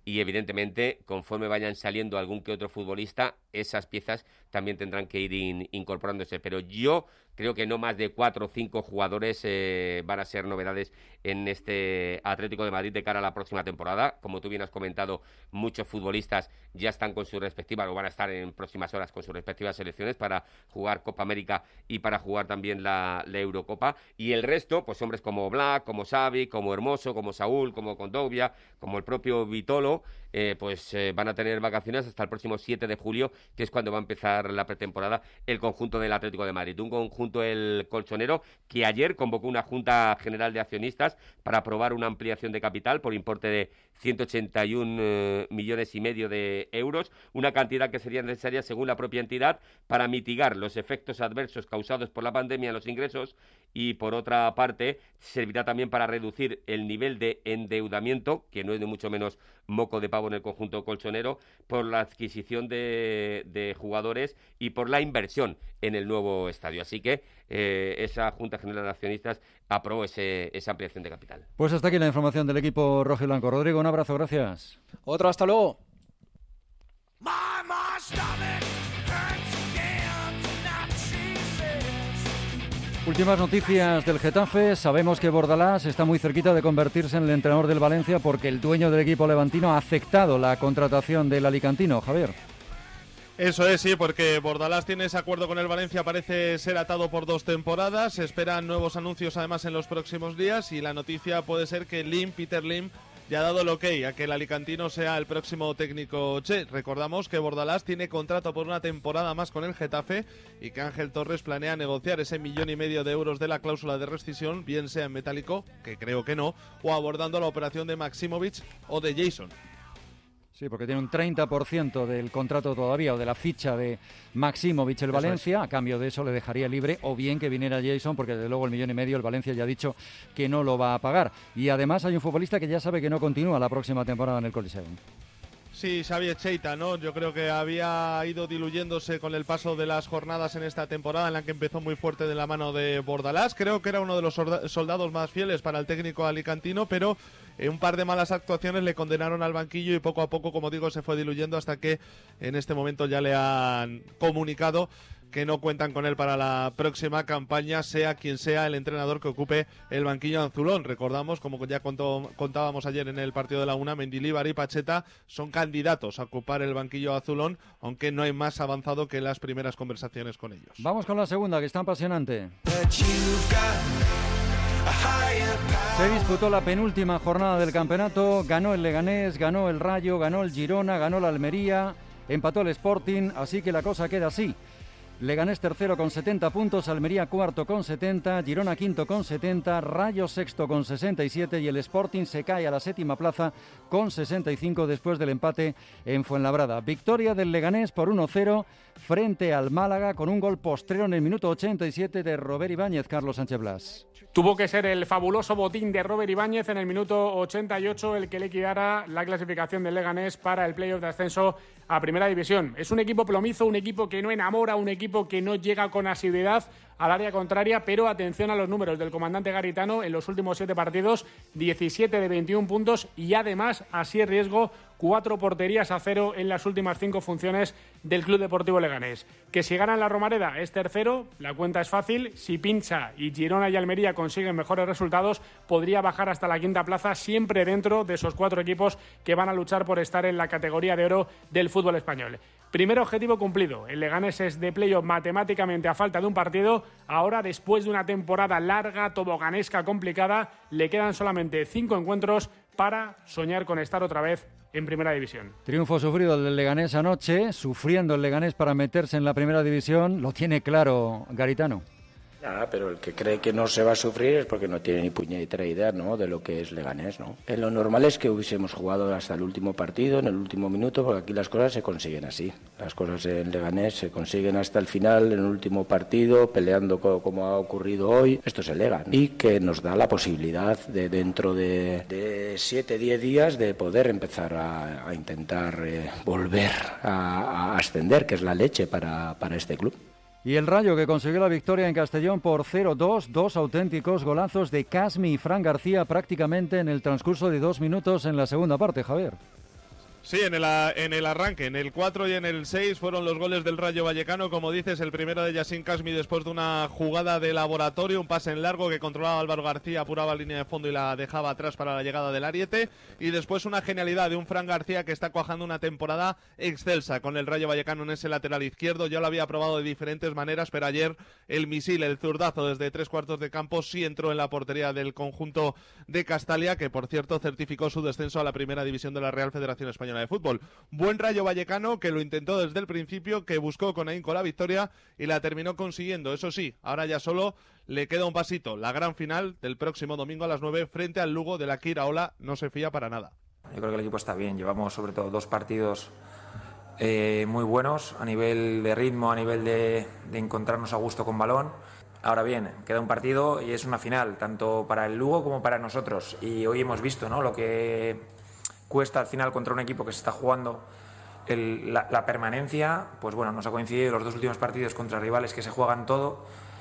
y evidentemente conforme vayan saliendo algún que otro futbolista, esas piezas también tendrán que ir incorporándose, pero yo creo que no más de 4 o 5 jugadores van a ser novedades en este Atlético de Madrid de cara a la próxima temporada. Como tú bien has comentado, muchos futbolistas ya están con sus respectivas, o van a estar en próximas horas con sus respectivas selecciones para jugar Copa América y para jugar también la Eurocopa, y el resto, pues hombres como Black, como Xavi, como Hermoso, como Saúl, como Condovia, como el propio Vitolo, van a tener vacaciones hasta el próximo 7 de julio, que es cuando va a empezar la pretemporada el conjunto del Atlético de Madrid. Un conjunto, el colchonero, que ayer convocó una Junta General de Accionistas para aprobar una ampliación de capital por importe de 181,5 millones de euros, una cantidad que sería necesaria, según la propia entidad, para mitigar los efectos adversos causados por la pandemia en los ingresos, y por otra parte servirá también para reducir el nivel de endeudamiento, que no es ni mucho menos moco de pavo en el conjunto colchonero, por la adquisición de jugadores y por la inversión en el nuevo estadio. Así que esa Junta General de Accionistas aprobó esa ampliación de capital. Pues hasta aquí la información del equipo rojiblanco. Rodrigo, un abrazo, gracias. Otro, hasta luego. Últimas noticias del Getafe. Sabemos que Bordalás está muy cerquita de convertirse en el entrenador del Valencia, porque el dueño del equipo levantino ha aceptado la contratación del alicantino. Javier. Eso es, sí, porque Bordalás tiene ese acuerdo con el Valencia, parece ser atado por 2 temporadas. Se esperan nuevos anuncios además en los próximos días, y la noticia puede ser que Peter Lim ya ha dado el ok a que el alicantino sea el próximo técnico Che. Recordamos que Bordalás tiene contrato por una temporada más con el Getafe y que Ángel Torres planea negociar ese 1,5 millones de euros de la cláusula de rescisión, bien sea en metálico, que creo que no, o abordando la operación de Maximovic o de Jason. Sí, porque tiene un 30% del contrato todavía, o de la ficha de Maximovic el Valencia. A cambio de eso le dejaría libre, o bien que viniera Jason, porque desde luego el 1,5 millones el Valencia ya ha dicho que no lo va a pagar. Y además hay un futbolista que ya sabe que no continúa la próxima temporada en el Coliseum. Sí, Xavi Cheita, ¿no? Yo creo que había ido diluyéndose con el paso de las jornadas en esta temporada, en la que empezó muy fuerte de la mano de Bordalás. Creo que era uno de los soldados más fieles para el técnico alicantino, pero un par de malas actuaciones le condenaron al banquillo, y poco a poco, como digo, se fue diluyendo, hasta que en este momento ya le han comunicado que no cuentan con él para la próxima campaña, sea quien sea el entrenador que ocupe el banquillo azulón. Recordamos, como ya contábamos ayer en el partido de la Una, Mendilibar y Pacheta son candidatos a ocupar el banquillo azulón, aunque no hay más avanzado que las primeras conversaciones con ellos. Vamos con la segunda, que está apasionante. Se disputó la penúltima jornada del campeonato. Ganó el Leganés, ganó el Rayo, ganó el Girona, ganó la Almería, empató el Sporting, así que la cosa queda así. Leganés tercero con 70 puntos, Almería cuarto con 70, Girona quinto con 70, Rayo sexto con 67 y el Sporting se cae a la 7ª plaza con 65 después del empate en Fuenlabrada. Victoria del Leganés por 1-0 frente al Málaga, con un gol postrero en el minuto 87 de Robert Ibáñez. Carlos Sánchez Blas. Tuvo que ser el fabuloso botín de Robert Ibáñez en el minuto 88 el que liquidara la clasificación del Leganés para el playoff de ascenso a Primera División. Es un equipo plomizo, un equipo que no enamora, un equipo que no llega con asiduidad al área contraria, pero atención a los números del comandante garitano en los últimos 7 partidos, 17 de 21 puntos y además, así es riesgo, 4 porterías a 0 en las últimas 5 funciones del Club Deportivo Leganés. Que si ganan la Romareda es tercero, la cuenta es fácil. Si pincha y Girona y Almería consiguen mejores resultados, podría bajar hasta la 5ª plaza, siempre dentro de esos 4 equipos que van a luchar por estar en la categoría de oro del fútbol español. Primer objetivo cumplido. El Leganés es de playoff matemáticamente a falta de un partido. Ahora, después de una temporada larga, toboganesca, complicada, le quedan solamente 5 encuentros para soñar con estar otra vez en Primera División. Triunfo sufrido del Leganés anoche, sufriendo el Leganés para meterse en la Primera División. Lo tiene claro Garitano. Pero el que cree que no se va a sufrir es porque no tiene ni puñetera idea, ¿no?, de lo que es Leganés, ¿no? Lo normal es que hubiésemos jugado hasta el último partido, en el último minuto, porque aquí las cosas se consiguen así. Las cosas en Leganés se consiguen hasta el final, en el último partido, peleando como ha ocurrido hoy. Esto es el Legan, y que nos da la posibilidad de dentro de 7-10 días de poder empezar a intentar volver a ascender, que es la leche para este club. Y el Rayo, que consiguió la victoria en Castellón por 0-2, 2 auténticos golazos de Casmi y Fran García prácticamente en el transcurso de 2 minutos en la segunda parte, Javier. Sí, en el arranque, en el 4 y en el 6 fueron los goles del Rayo Vallecano, como dices, el primero de Yassin Kasmi después de una jugada de laboratorio, un pase en largo que controlaba Álvaro García, apuraba línea de fondo y la dejaba atrás para la llegada del Ariete, y después una genialidad de un Fran García que está cuajando una temporada excelsa con el Rayo Vallecano en ese lateral izquierdo. Ya lo había probado de diferentes maneras, pero ayer el misil, el zurdazo desde 3/4 de campo sí entró en la portería del conjunto de Castalia, que por cierto certificó su descenso a la primera división de la Real Federación Española de Fútbol. Buen Rayo Vallecano que lo intentó desde el principio, que buscó con ahínco la victoria y la terminó consiguiendo. Eso sí, ahora ya solo le queda un pasito, la gran final del próximo domingo a las 9 frente al Lugo, de la que Iraola no se fía para nada. Yo creo que el equipo está bien, llevamos sobre todo 2 partidos muy buenos a nivel de ritmo, a nivel de encontrarnos a gusto con balón. Ahora bien, queda un partido y es una final, tanto para el Lugo como para nosotros. Y hoy hemos visto, ¿no?, lo que cuesta al final contra un equipo que se está jugando la permanencia. Pues bueno, nos ha coincidido los 2 últimos partidos contra rivales que se juegan todo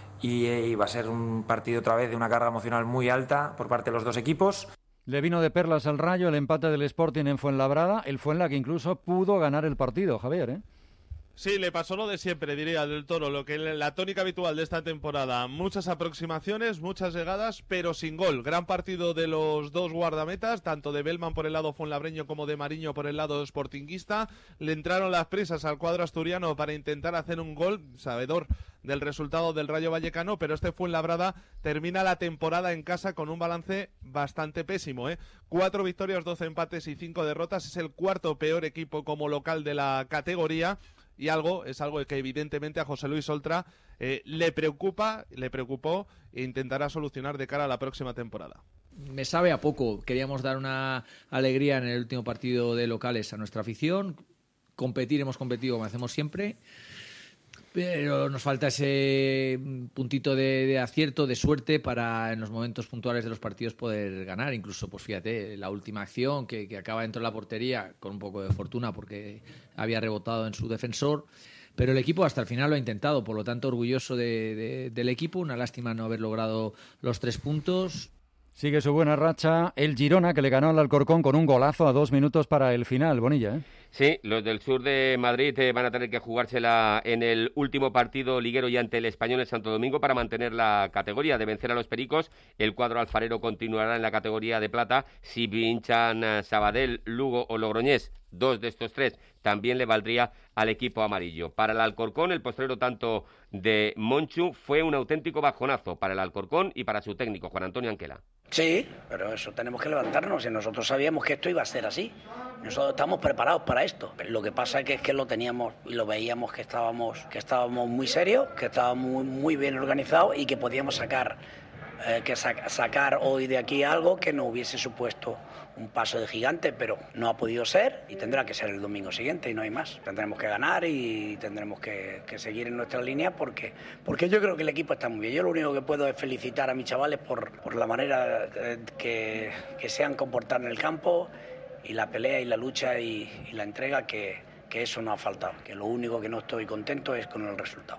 y va a ser un partido otra vez de una carga emocional muy alta por parte de los 2 equipos. Le vino de perlas al Rayo el empate del Sporting en Fuenlabrada, el Fuenla que incluso pudo ganar el partido, Javier, ¿eh? Sí, le pasó lo de siempre, diría, del Toro, lo que la tónica habitual de esta temporada. Muchas aproximaciones, muchas llegadas, pero sin gol. Gran partido de los 2 guardametas, tanto de Bellman por el lado fuenlabreño como de Mariño por el lado sportinguista. Le entraron las prisas al cuadro asturiano para intentar hacer un gol, sabedor del resultado del Rayo Vallecano, pero este Fuenlabrada termina la temporada en casa con un balance bastante pésimo, 4 victorias, 12 empates y 5 derrotas. Es el 4º peor equipo como local de la categoría. Y es algo que evidentemente a José Luis Oltra le preocupó e intentará solucionar de cara a la próxima temporada. Me sabe a poco. Queríamos dar una alegría en el último partido de locales a nuestra afición. Hemos competido como hacemos siempre, pero nos falta ese puntito de acierto, de suerte, para en los momentos puntuales de los partidos poder ganar. Incluso, pues fíjate, la última acción que acaba dentro de la portería con un poco de fortuna porque había rebotado en su defensor, pero el equipo hasta el final lo ha intentado, por lo tanto orgulloso del equipo. Una lástima no haber logrado los 3 puntos. Sigue su buena racha el Girona, que le ganó al Alcorcón con un golazo a 2 minutos para el final. Bonilla, ¿eh? Sí, los del sur de Madrid van a tener que jugársela en el último partido liguero y ante el Español en Santo Domingo para mantener la categoría. De vencer a los Pericos, el cuadro alfarero continuará en la categoría de plata. Si pinchan Sabadell, Lugo o Logroñés, 2 de estos 3, también le valdría al equipo amarillo. Para el Alcorcón, el postrero tanto de Monchu fue un auténtico bajonazo para el Alcorcón y para su técnico, Juan Antonio Anquela. Sí, pero eso tenemos que levantarnos y nosotros sabíamos que esto iba a ser así. Nosotros estamos preparados para esto. Lo que pasa es que lo teníamos y lo veíamos que estábamos muy serios, que estábamos muy bien organizados y que podíamos sacar hoy de aquí algo que no hubiese supuesto un paso de gigante, pero no ha podido ser y tendrá que ser el domingo siguiente y no hay más. Tendremos que ganar y tendremos que seguir en nuestra línea porque yo creo que el equipo está muy bien. Yo lo único que puedo es felicitar a mis chavales por la manera que se han comportado en el campo y la pelea y la lucha y la entrega, que eso no ha faltado. Que lo único que no estoy contento es con el resultado.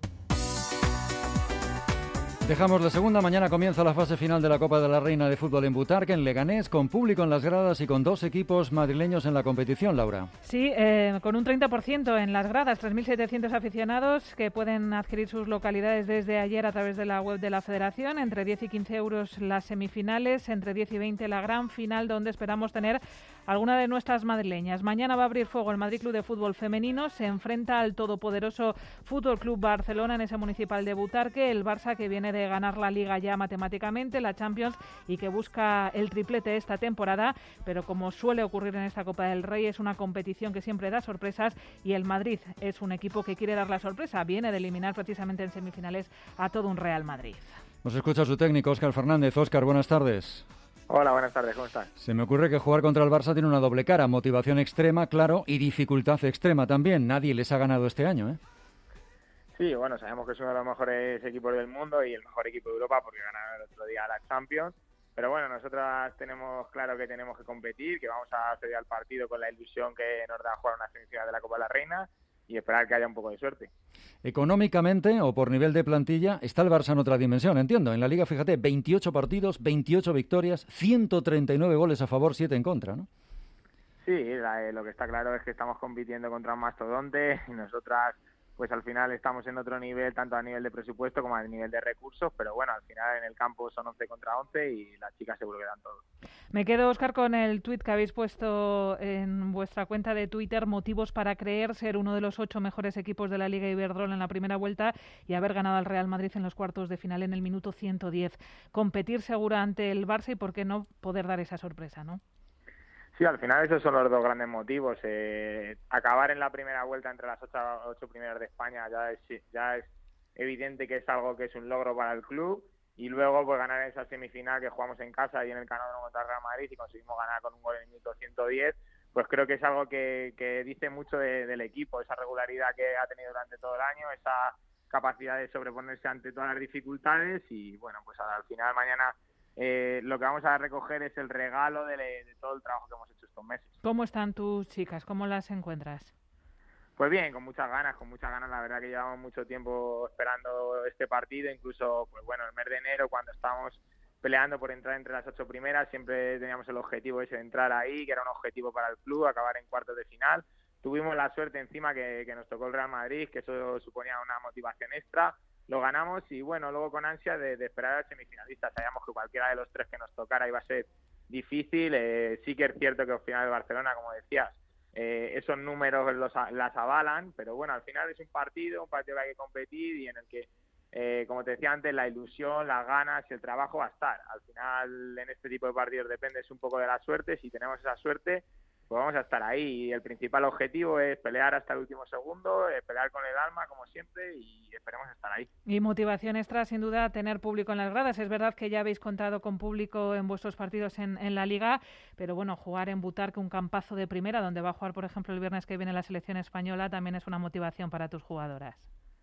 Dejamos la segunda, mañana comienza la fase final de la Copa de la Reina de Fútbol en Butarque, en Leganés, con público en las gradas y con 2 equipos madrileños en la competición, Laura. Sí, con un 30% en las gradas, 3.700 aficionados que pueden adquirir sus localidades desde ayer a través de la web de la Federación, entre 10 y 15 euros las semifinales, entre 10 y 20 la gran final, donde esperamos tener alguna de nuestras madrileñas. Mañana va a abrir fuego el Madrid Club de Fútbol Femenino, se enfrenta al todopoderoso Fútbol Club Barcelona en ese municipal de Butarque, el Barça que viene de ganar la Liga ya matemáticamente, la Champions, y que busca el triplete esta temporada, pero como suele ocurrir en esta Copa del Rey, es una competición que siempre da sorpresas y el Madrid es un equipo que quiere dar la sorpresa, viene de eliminar precisamente en semifinales a todo un Real Madrid. Nos escucha su técnico, Óscar Fernández. Óscar, buenas tardes. Hola, buenas tardes, ¿cómo estás? Se me ocurre que jugar contra el Barça tiene una doble cara, motivación extrema, claro, y dificultad extrema también. Nadie les ha ganado este año, ¿eh? Sí, bueno, sabemos que es uno de los mejores equipos del mundo y el mejor equipo de Europa porque ganaron el otro día la Champions. Pero bueno, nosotras tenemos claro que tenemos que competir, que vamos a salir al partido con la ilusión que nos da jugar una semifinal de la Copa de la Reina y esperar que haya un poco de suerte. Económicamente o por nivel de plantilla está el Barça en otra dimensión, entiendo. En la Liga, fíjate, 28 partidos, 28 victorias, 139 goles a favor, 7 en contra, ¿no? Sí, lo que está claro es que estamos compitiendo contra un mastodonte y nosotras pues al final estamos en otro nivel, tanto a nivel de presupuesto como a nivel de recursos, pero bueno, al final en el campo son 11 contra 11 y las chicas seguro que dan todo. Me quedo, Óscar, con el tuit que habéis puesto en vuestra cuenta de Twitter, motivos para creer ser uno de los 8 mejores equipos de la Liga Iberdrola en la primera vuelta y haber ganado al Real Madrid en los cuartos de final en el minuto 110. Competir segura ante el Barça y por qué no poder dar esa sorpresa, ¿no? Sí, al final esos son los dos grandes motivos. Acabar en la primera vuelta entre las 8 primeras de España ya es evidente que es algo que es un logro para el club, y luego pues ganar esa semifinal que jugamos en casa y en el Canódromo contra el Real Madrid y conseguimos ganar con un gol en el minuto 110, pues creo que es algo que dice mucho del equipo, esa regularidad que ha tenido durante todo el año, esa capacidad de sobreponerse ante todas las dificultades y bueno, pues al final mañana lo que vamos a recoger es el regalo de todo el trabajo que hemos hecho estos meses. ¿Cómo están tus chicas? ¿Cómo las encuentras? Pues bien, con muchas ganas, la verdad que llevamos mucho tiempo esperando este partido, incluso pues bueno, el mes de enero cuando estábamos peleando por entrar entre las 8 primeras, siempre teníamos el objetivo ese de entrar ahí, que era un objetivo para el club, acabar en cuartos de final. Tuvimos la suerte encima que nos tocó el Real Madrid, que eso suponía una motivación extra. Lo ganamos y bueno, luego con ansia de esperar al semifinalista. Sabíamos que cualquiera de los 3 que nos tocara iba a ser difícil. Sí que es cierto que al final de Barcelona, como decías, esos números las avalan, pero bueno, al final es un partido que hay que competir y en el que, como te decía antes, la ilusión, las ganas y el trabajo va a estar. Al final en este tipo de partidos depende un poco de la suerte. Si tenemos esa suerte, pues vamos a estar ahí, y el principal objetivo es pelear hasta el último segundo, pelear con el alma como siempre y esperemos estar ahí. Y motivación extra sin duda tener público en las gradas. Es verdad que ya habéis contado con público en vuestros partidos en la Liga, pero bueno, jugar en Butarque, un campazo de primera donde va a jugar por ejemplo el viernes que viene la selección española, también es una motivación para tus jugadoras.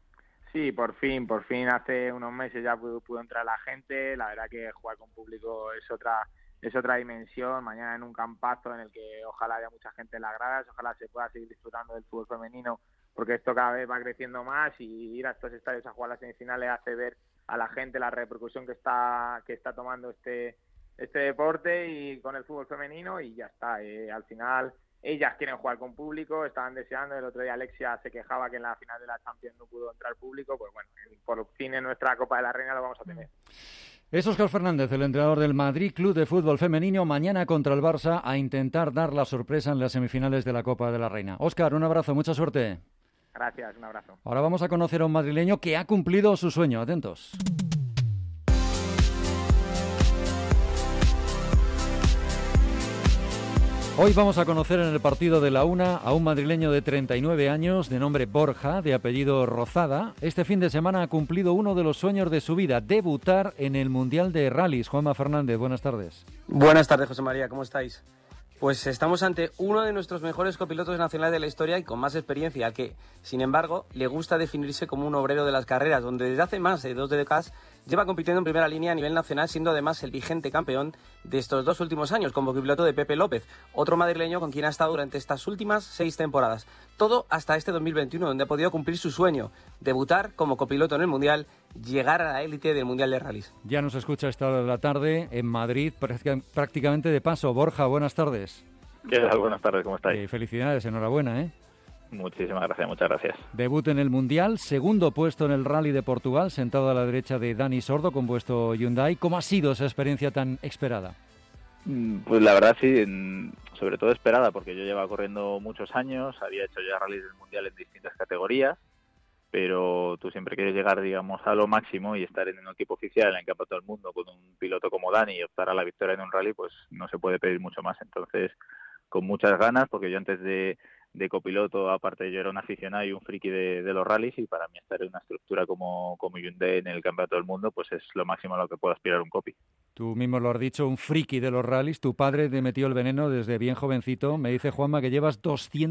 Sí, por fin hace unos meses ya pudo entrar la gente. La verdad que jugar con público es otra dimensión. Mañana en un campazo en el que ojalá haya mucha gente en las gradas, ojalá se pueda seguir disfrutando del fútbol femenino, porque esto cada vez va creciendo más y ir a estos estadios a jugar las semifinales hace ver a la gente la repercusión que está tomando este deporte y con el fútbol femenino, y ya está. Al final ellas quieren jugar con público, estaban deseando. El otro día Alexia se quejaba que en la final de la Champions no pudo entrar público, pues bueno, por fin en nuestra Copa de la Reina lo vamos a tener. Es Óscar Fernández, el entrenador del Madrid Club de Fútbol Femenino, mañana contra el Barça a intentar dar la sorpresa en las semifinales de la Copa de la Reina. Óscar, un abrazo, mucha suerte. Gracias, un abrazo. Ahora vamos a conocer a un madrileño que ha cumplido su sueño. Atentos. Hoy vamos a conocer en el partido de la una a un madrileño de 39 años, de nombre Borja, de apellido Rozada. Este fin de semana ha cumplido uno de los sueños de su vida, debutar en el Mundial de Rallys. Juanma Fernández, buenas tardes. Buenas tardes, José María, ¿cómo estáis? Pues estamos ante uno de nuestros mejores copilotos nacionales de la historia y con más experiencia, al que, sin embargo, le gusta definirse como un obrero de las carreras, donde desde hace más de 2 décadas lleva compitiendo en primera línea a nivel nacional, siendo además el vigente campeón de estos 2 últimos años, como copiloto de Pepe López, otro madrileño con quien ha estado durante estas últimas 6 temporadas. Todo hasta este 2021, donde ha podido cumplir su sueño, debutar como copiloto en el Mundial, llegar a la élite del Mundial de Rallys. Ya nos escucha esta hora de la tarde en Madrid, prácticamente de paso. Borja, buenas tardes. ¿Qué tal? Buenas tardes, ¿cómo estáis? Felicidades, enhorabuena, ¿eh? Muchísimas gracias, muchas gracias. Debut en el Mundial, segundo puesto en el Rally de Portugal, sentado a la derecha de Dani Sordo con vuestro Hyundai. ¿Cómo ha sido esa experiencia tan esperada? Pues la verdad sí, sobre todo esperada, porque yo llevaba corriendo muchos años, había hecho ya rallies del Mundial en distintas categorías, pero tú siempre quieres llegar, digamos, a lo máximo y estar en un equipo oficial en el Campeonato del Mundo con un piloto como Dani y optar a la victoria en un rally, pues no se puede pedir mucho más. Entonces, con muchas ganas, porque yo antes de copiloto, aparte yo era un aficionado y un friki de los rallies, y para mí estar en una estructura como Hyundai en el Campeonato del Mundo, pues es lo máximo a lo que puede aspirar un copi. Tú mismo lo has dicho, un friki de los rallies. Tu padre te metió el veneno desde bien jovencito. Me dice Juanma que llevas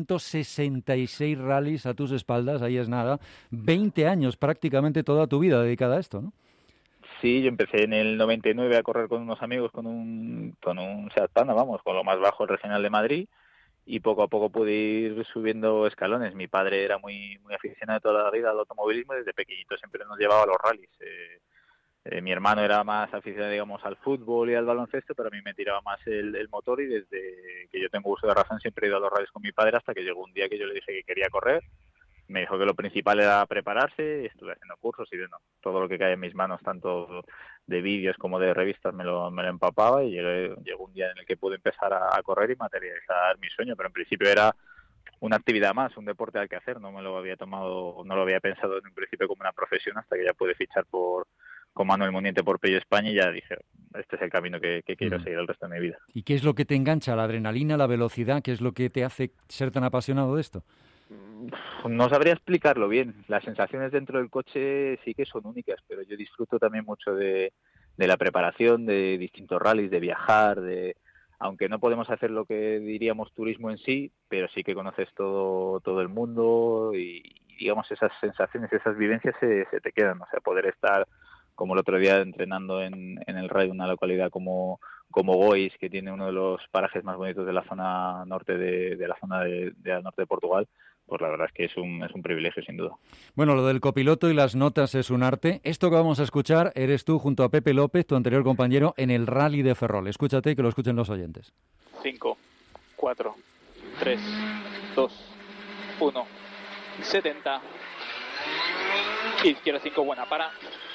266 rallies a tus espaldas, ahí es nada. 20 años, prácticamente toda tu vida dedicada a esto, ¿no? Sí, yo empecé en el 99 a correr con unos amigos con un Seat Panda, vamos, con lo más bajo el regional de Madrid, y poco a poco pude ir subiendo escalones. Mi padre era muy aficionado de toda la vida al automovilismo y desde pequeñito siempre nos llevaba a los rallies. Mi hermano era más aficionado, digamos, al fútbol y al baloncesto, pero a mí me tiraba más el motor, y desde que yo tengo uso de razón siempre he ido a los rallies con mi padre, hasta que llegó un día que yo le dije que quería correr. Me dijo que lo principal era prepararse, y estuve haciendo cursos y bueno, todo lo que cae en mis manos, tanto de vídeos como de revistas, me lo empapaba, y llegó un día en el que pude empezar a correr y materializar mi sueño, pero en principio era una actividad más, un deporte al que hacer. No lo había pensado en un principio como una profesión, hasta que ya pude fichar con Manuel Muniente por Pello España, y ya dije, este es el camino que quiero seguir el resto de mi vida. ¿Y qué es lo que te engancha? ¿La adrenalina, la velocidad? ¿Qué es lo que te hace ser tan apasionado de esto? No sabría explicarlo bien. Las sensaciones dentro del coche sí que son únicas, pero yo disfruto también mucho de la preparación, de distintos rallies, de viajar, aunque no podemos hacer lo que diríamos turismo en sí, pero sí que conoces todo el mundo, y digamos esas sensaciones, esas vivencias se te quedan. O sea, poder estar como el otro día entrenando en el rally de una localidad como Gois, que tiene uno de los parajes más bonitos de la zona norte de la zona de norte de Portugal, pues la verdad es que es un privilegio, sin duda. Bueno, lo del copiloto y las notas es un arte. Esto que vamos a escuchar eres tú junto a Pepe López, tu anterior compañero, en el Rally de Ferrol. Escúchate y que lo escuchen los oyentes. 5, 4, 3, 2, 1, 70. Izquierda 5, buena, para.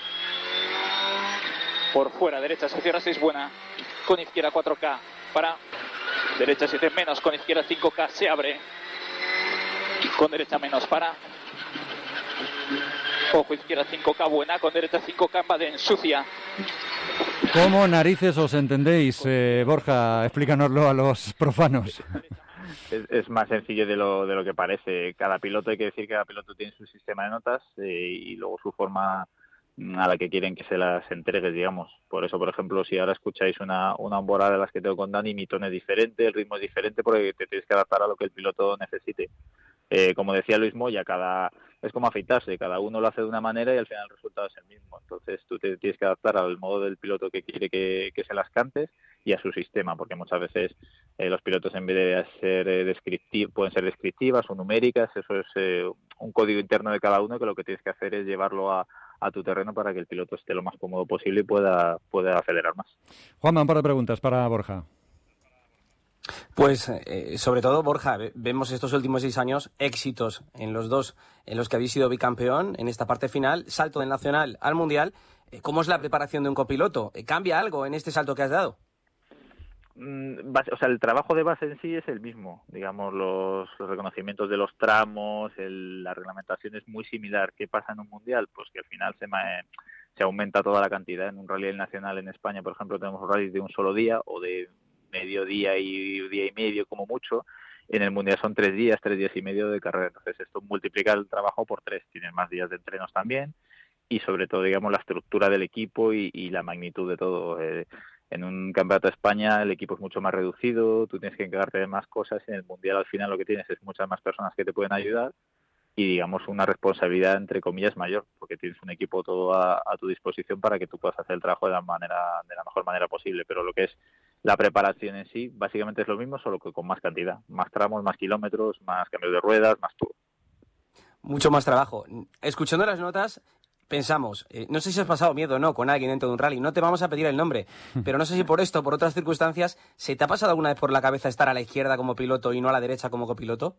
Por fuera, derecha se cierra 6, buena. Con izquierda 4K, para. Derecha 7 menos, con izquierda 5K, se abre. Con derecha menos, para. Ojo, izquierda 5K, buena. Con derecha 5K, va de ensucia. ¿Cómo narices os entendéis, Borja? Explícanoslo a los profanos. Es más sencillo de lo que parece. Cada piloto, hay que decir que cada piloto tiene su sistema de notas, y luego su forma a la que quieren que se las entregues, digamos. Por eso, por ejemplo, si ahora escucháis una borrada de las que tengo con Dani, mi tono es diferente, el ritmo es diferente, porque te tienes que adaptar a lo que el piloto necesite. Como decía Luis Moya, es como afeitarse, cada uno lo hace de una manera y al final el resultado es el mismo. Entonces tú te tienes que adaptar al modo del piloto que quiere que se las cantes, y a su sistema, porque muchas veces los pilotos, en vez de ser pueden ser descriptivas o numéricas. Eso es un código interno de cada uno, que lo que tienes que hacer es llevarlo a tu terreno para que el piloto esté lo más cómodo posible y pueda acelerar más. Juanma, un par de preguntas para Borja. Pues sobre todo, Borja, vemos estos últimos 6 años éxitos en los dos en los que habéis sido bicampeón en esta parte final, salto del nacional al mundial. ¿Cómo es la preparación de un copiloto? ¿Cambia algo en este salto que has dado? O sea, el trabajo de base en sí es el mismo. Digamos, los reconocimientos de los tramos, la reglamentación es muy similar. ¿Qué pasa en un mundial? Pues que al final se aumenta toda la cantidad. En un rally nacional en España, por ejemplo, tenemos rallies de un solo día, o de medio día y día y medio como mucho. En el mundial son 3 días y medio de carrera. Entonces esto multiplica el trabajo por 3. Tienen más días de entrenos también, y sobre todo, digamos, la estructura del equipo y la magnitud de todo. En un campeonato de España el equipo es mucho más reducido, tú tienes que encargarte de más cosas. En el mundial al final lo que tienes es muchas más personas que te pueden ayudar, y digamos una responsabilidad entre comillas mayor, porque tienes un equipo todo a tu disposición para que tú puedas hacer el trabajo de la mejor manera posible. Pero lo que es la preparación en sí básicamente es lo mismo, solo que con más cantidad, más tramos, más kilómetros, más cambios de ruedas, más todo. Mucho más trabajo. Escuchando las notas, pensamos, no sé si has pasado miedo o no con alguien dentro de un rally, no te vamos a pedir el nombre, pero no sé si por esto o por otras circunstancias, ¿se te ha pasado alguna vez por la cabeza estar a la izquierda como piloto y no a la derecha como copiloto?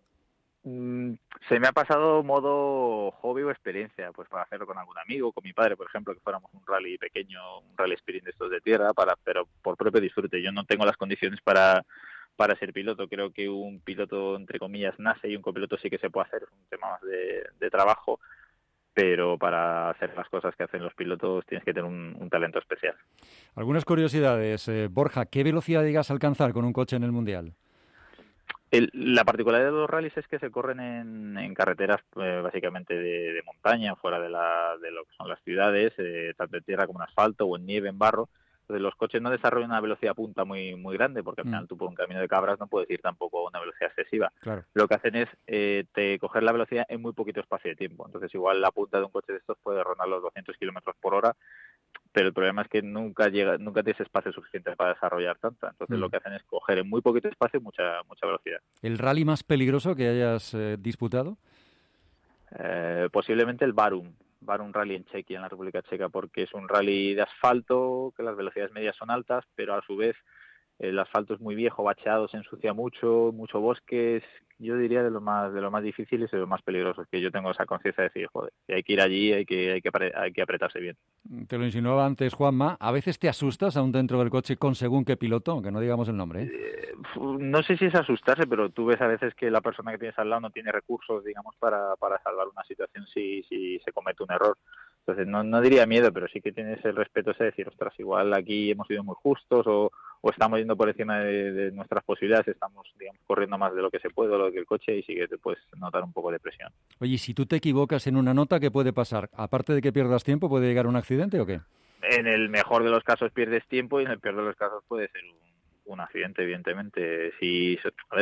Se me ha pasado modo hobby o experiencia, pues para hacerlo con algún amigo, con mi padre, por ejemplo, que fuéramos un rally pequeño, un rally sprint de estos de tierra, pero por propio disfrute. Yo no tengo las condiciones para ser piloto. Creo que un piloto, entre comillas, nace, y un copiloto sí que se puede hacer, es un tema más de trabajo, pero para hacer las cosas que hacen los pilotos tienes que tener un talento especial. Algunas curiosidades, Borja, ¿qué velocidad llegas a alcanzar con un coche en el Mundial? La particularidad de los rallies es que se corren en carreteras básicamente de montaña, fuera de lo que son las ciudades, tanto en tierra como en asfalto, o en nieve, en barro. Entonces los coches no desarrollan una velocidad punta muy grande, porque al final tú por un camino de cabras no puedes ir tampoco a una velocidad excesiva. Claro. Lo que hacen es coger la velocidad en muy poquito espacio de tiempo. Entonces igual la punta de un coche de estos puede rondar los 200 kilómetros por hora, pero el problema es que nunca tienes espacio suficiente para desarrollar tanta. Entonces lo que hacen es coger en muy poquito espacio mucha velocidad. ¿El rally más peligroso que hayas disputado? Posiblemente el Barum. un rally en Chequia, en la República Checa, porque es un rally de asfalto, que las velocidades medias son altas, pero a su vez el asfalto es muy viejo, bacheado, se ensucia mucho bosque. Yo diría de lo más difícil y de lo más peligroso, que yo tengo esa conciencia de decir, joder, que hay que ir allí, hay que apretarse bien. Te lo insinuaba antes, Juanma, ¿a veces te asustas aún dentro del coche con según qué piloto? Que no digamos el nombre, ¿eh? No sé si es asustarse, pero tú ves a veces que la persona que tienes al lado no tiene recursos, digamos, para salvar una situación si se comete un error. Entonces no diría miedo, pero sí que tienes el respeto ese de decir, ostras, igual aquí hemos sido muy justos o estamos yendo por encima de nuestras posibilidades, estamos, digamos, corriendo más de lo que se puede o lo que el coche, y sí que te puedes notar un poco de presión. Oye, si tú te equivocas en una nota, ¿qué puede pasar? Aparte de que pierdas tiempo, ¿puede llegar un accidente o qué? En el mejor de los casos pierdes tiempo y en el peor de los casos puede ser un accidente, evidentemente. Si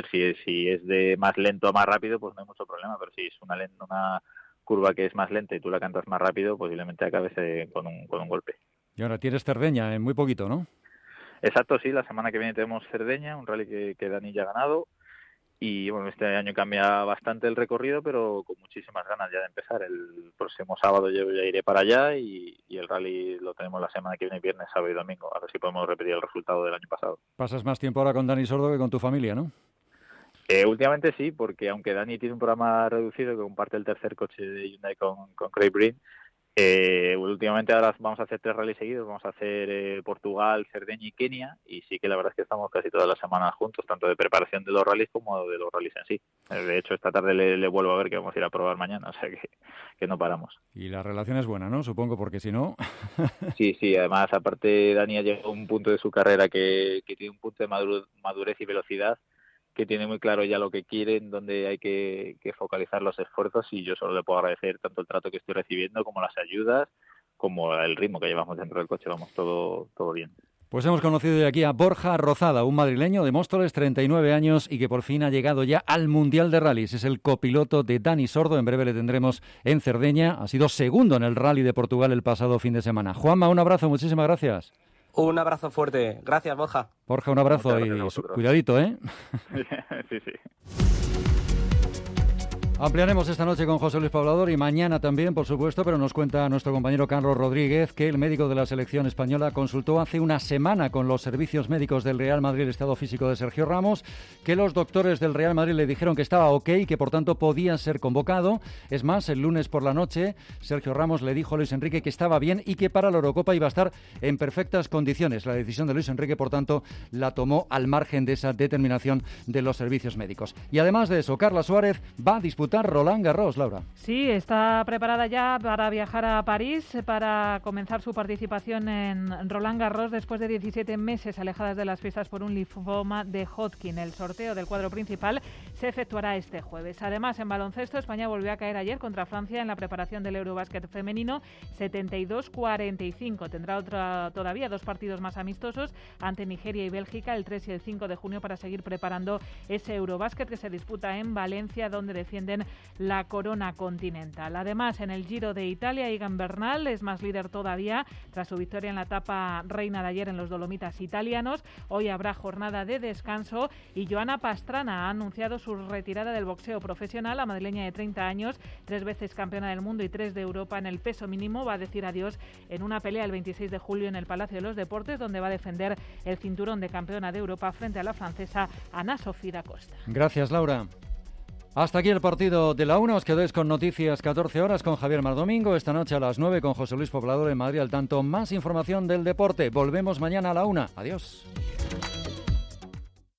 es de más lento a más rápido, pues no hay mucho problema, pero si es una curva que es más lenta y tú la cantas más rápido, posiblemente acabes con un golpe. Y ahora tienes Cerdeña en muy poquito, ¿no? Exacto, sí, la semana que viene tenemos Cerdeña, un rally que Dani ya ha ganado, y bueno, este año cambia bastante el recorrido, pero con muchísimas ganas ya de empezar. El próximo sábado yo ya iré para allá y el rally lo tenemos la semana que viene, viernes, sábado y domingo, a ver si podemos repetir el resultado del año pasado. Pasas más tiempo ahora con Dani Sordo que con tu familia, ¿no? Últimamente sí, porque aunque Dani tiene un programa reducido que comparte el tercer coche de Hyundai con Craig Breen, últimamente ahora vamos a hacer 3 rallies seguidos, vamos a hacer Portugal, Cerdeña y Kenia, y sí que la verdad es que estamos casi todas las semanas juntos, tanto de preparación de los rallies como de los rallies en sí. De hecho, esta tarde le vuelvo a ver, que vamos a ir a probar mañana, o sea que no paramos. Y la relación es buena, ¿no? Supongo, porque si no... Sí, además, aparte Dani ha llegado a un punto de su carrera que tiene un punto de madurez y velocidad, que tiene muy claro ya lo que quiere, en dónde hay que focalizar los esfuerzos, y yo solo le puedo agradecer tanto el trato que estoy recibiendo como las ayudas, como el ritmo que llevamos dentro del coche. Vamos, todo bien. Pues hemos conocido de aquí a Borja Rozada, un madrileño de Móstoles, 39 años, y que por fin ha llegado ya al Mundial de Rallys. Es el copiloto de Dani Sordo, en breve le tendremos en Cerdeña. Ha sido segundo en el Rally de Portugal el pasado fin de semana. Juanma, un abrazo, muchísimas gracias. Un abrazo fuerte. Gracias, Borja. Borja, un abrazo y cuidadito, ¿eh? Sí. Ampliaremos esta noche con José Luis Poblador y mañana también, por supuesto, pero nos cuenta nuestro compañero Carlos Rodríguez que el médico de la selección española consultó hace una semana con los servicios médicos del Real Madrid el estado físico de Sergio Ramos, que los doctores del Real Madrid le dijeron que estaba ok y que por tanto podía ser convocado. Es más, el lunes por la noche Sergio Ramos le dijo a Luis Enrique que estaba bien y que para la Eurocopa iba a estar en perfectas condiciones. La decisión de Luis Enrique, por tanto, la tomó al margen de esa determinación de los servicios médicos. Y además de eso, Carla Suárez va a disputar Roland Garros, Laura. Sí, está preparada ya para viajar a París para comenzar su participación en Roland Garros después de 17 meses alejadas de las pistas por un linfoma de Hodgkin. El sorteo del cuadro principal se efectuará este jueves. Además, en baloncesto, España volvió a caer ayer contra Francia en la preparación del Eurobásquet femenino 72-45. Tendrá todavía 2 partidos más amistosos ante Nigeria y Bélgica el 3 y el 5 de junio para seguir preparando ese Eurobásquet que se disputa en Valencia, donde defienden la corona continental. Además, en el Giro de Italia, Egan Bernal es más líder todavía tras su victoria en la etapa reina de ayer en los Dolomitas italianos. Hoy habrá jornada de descanso y Joana Pastrana ha anunciado su retirada del boxeo profesional. La madrileña de 30 años, 3 veces campeona del mundo y 3 de Europa en el peso mínimo, va a decir adiós en una pelea el 26 de julio en el Palacio de los Deportes, donde va a defender el cinturón de campeona de Europa frente a la francesa Ana Sofía da Costa. Gracias, Laura. Hasta aquí el partido de la 1. Os quedáis con Noticias 14 horas con Javier Mardomingo. Esta noche a las 9 con José Luis Poblador en Madrid al tanto. Más información del deporte. Volvemos mañana a la 1. Adiós.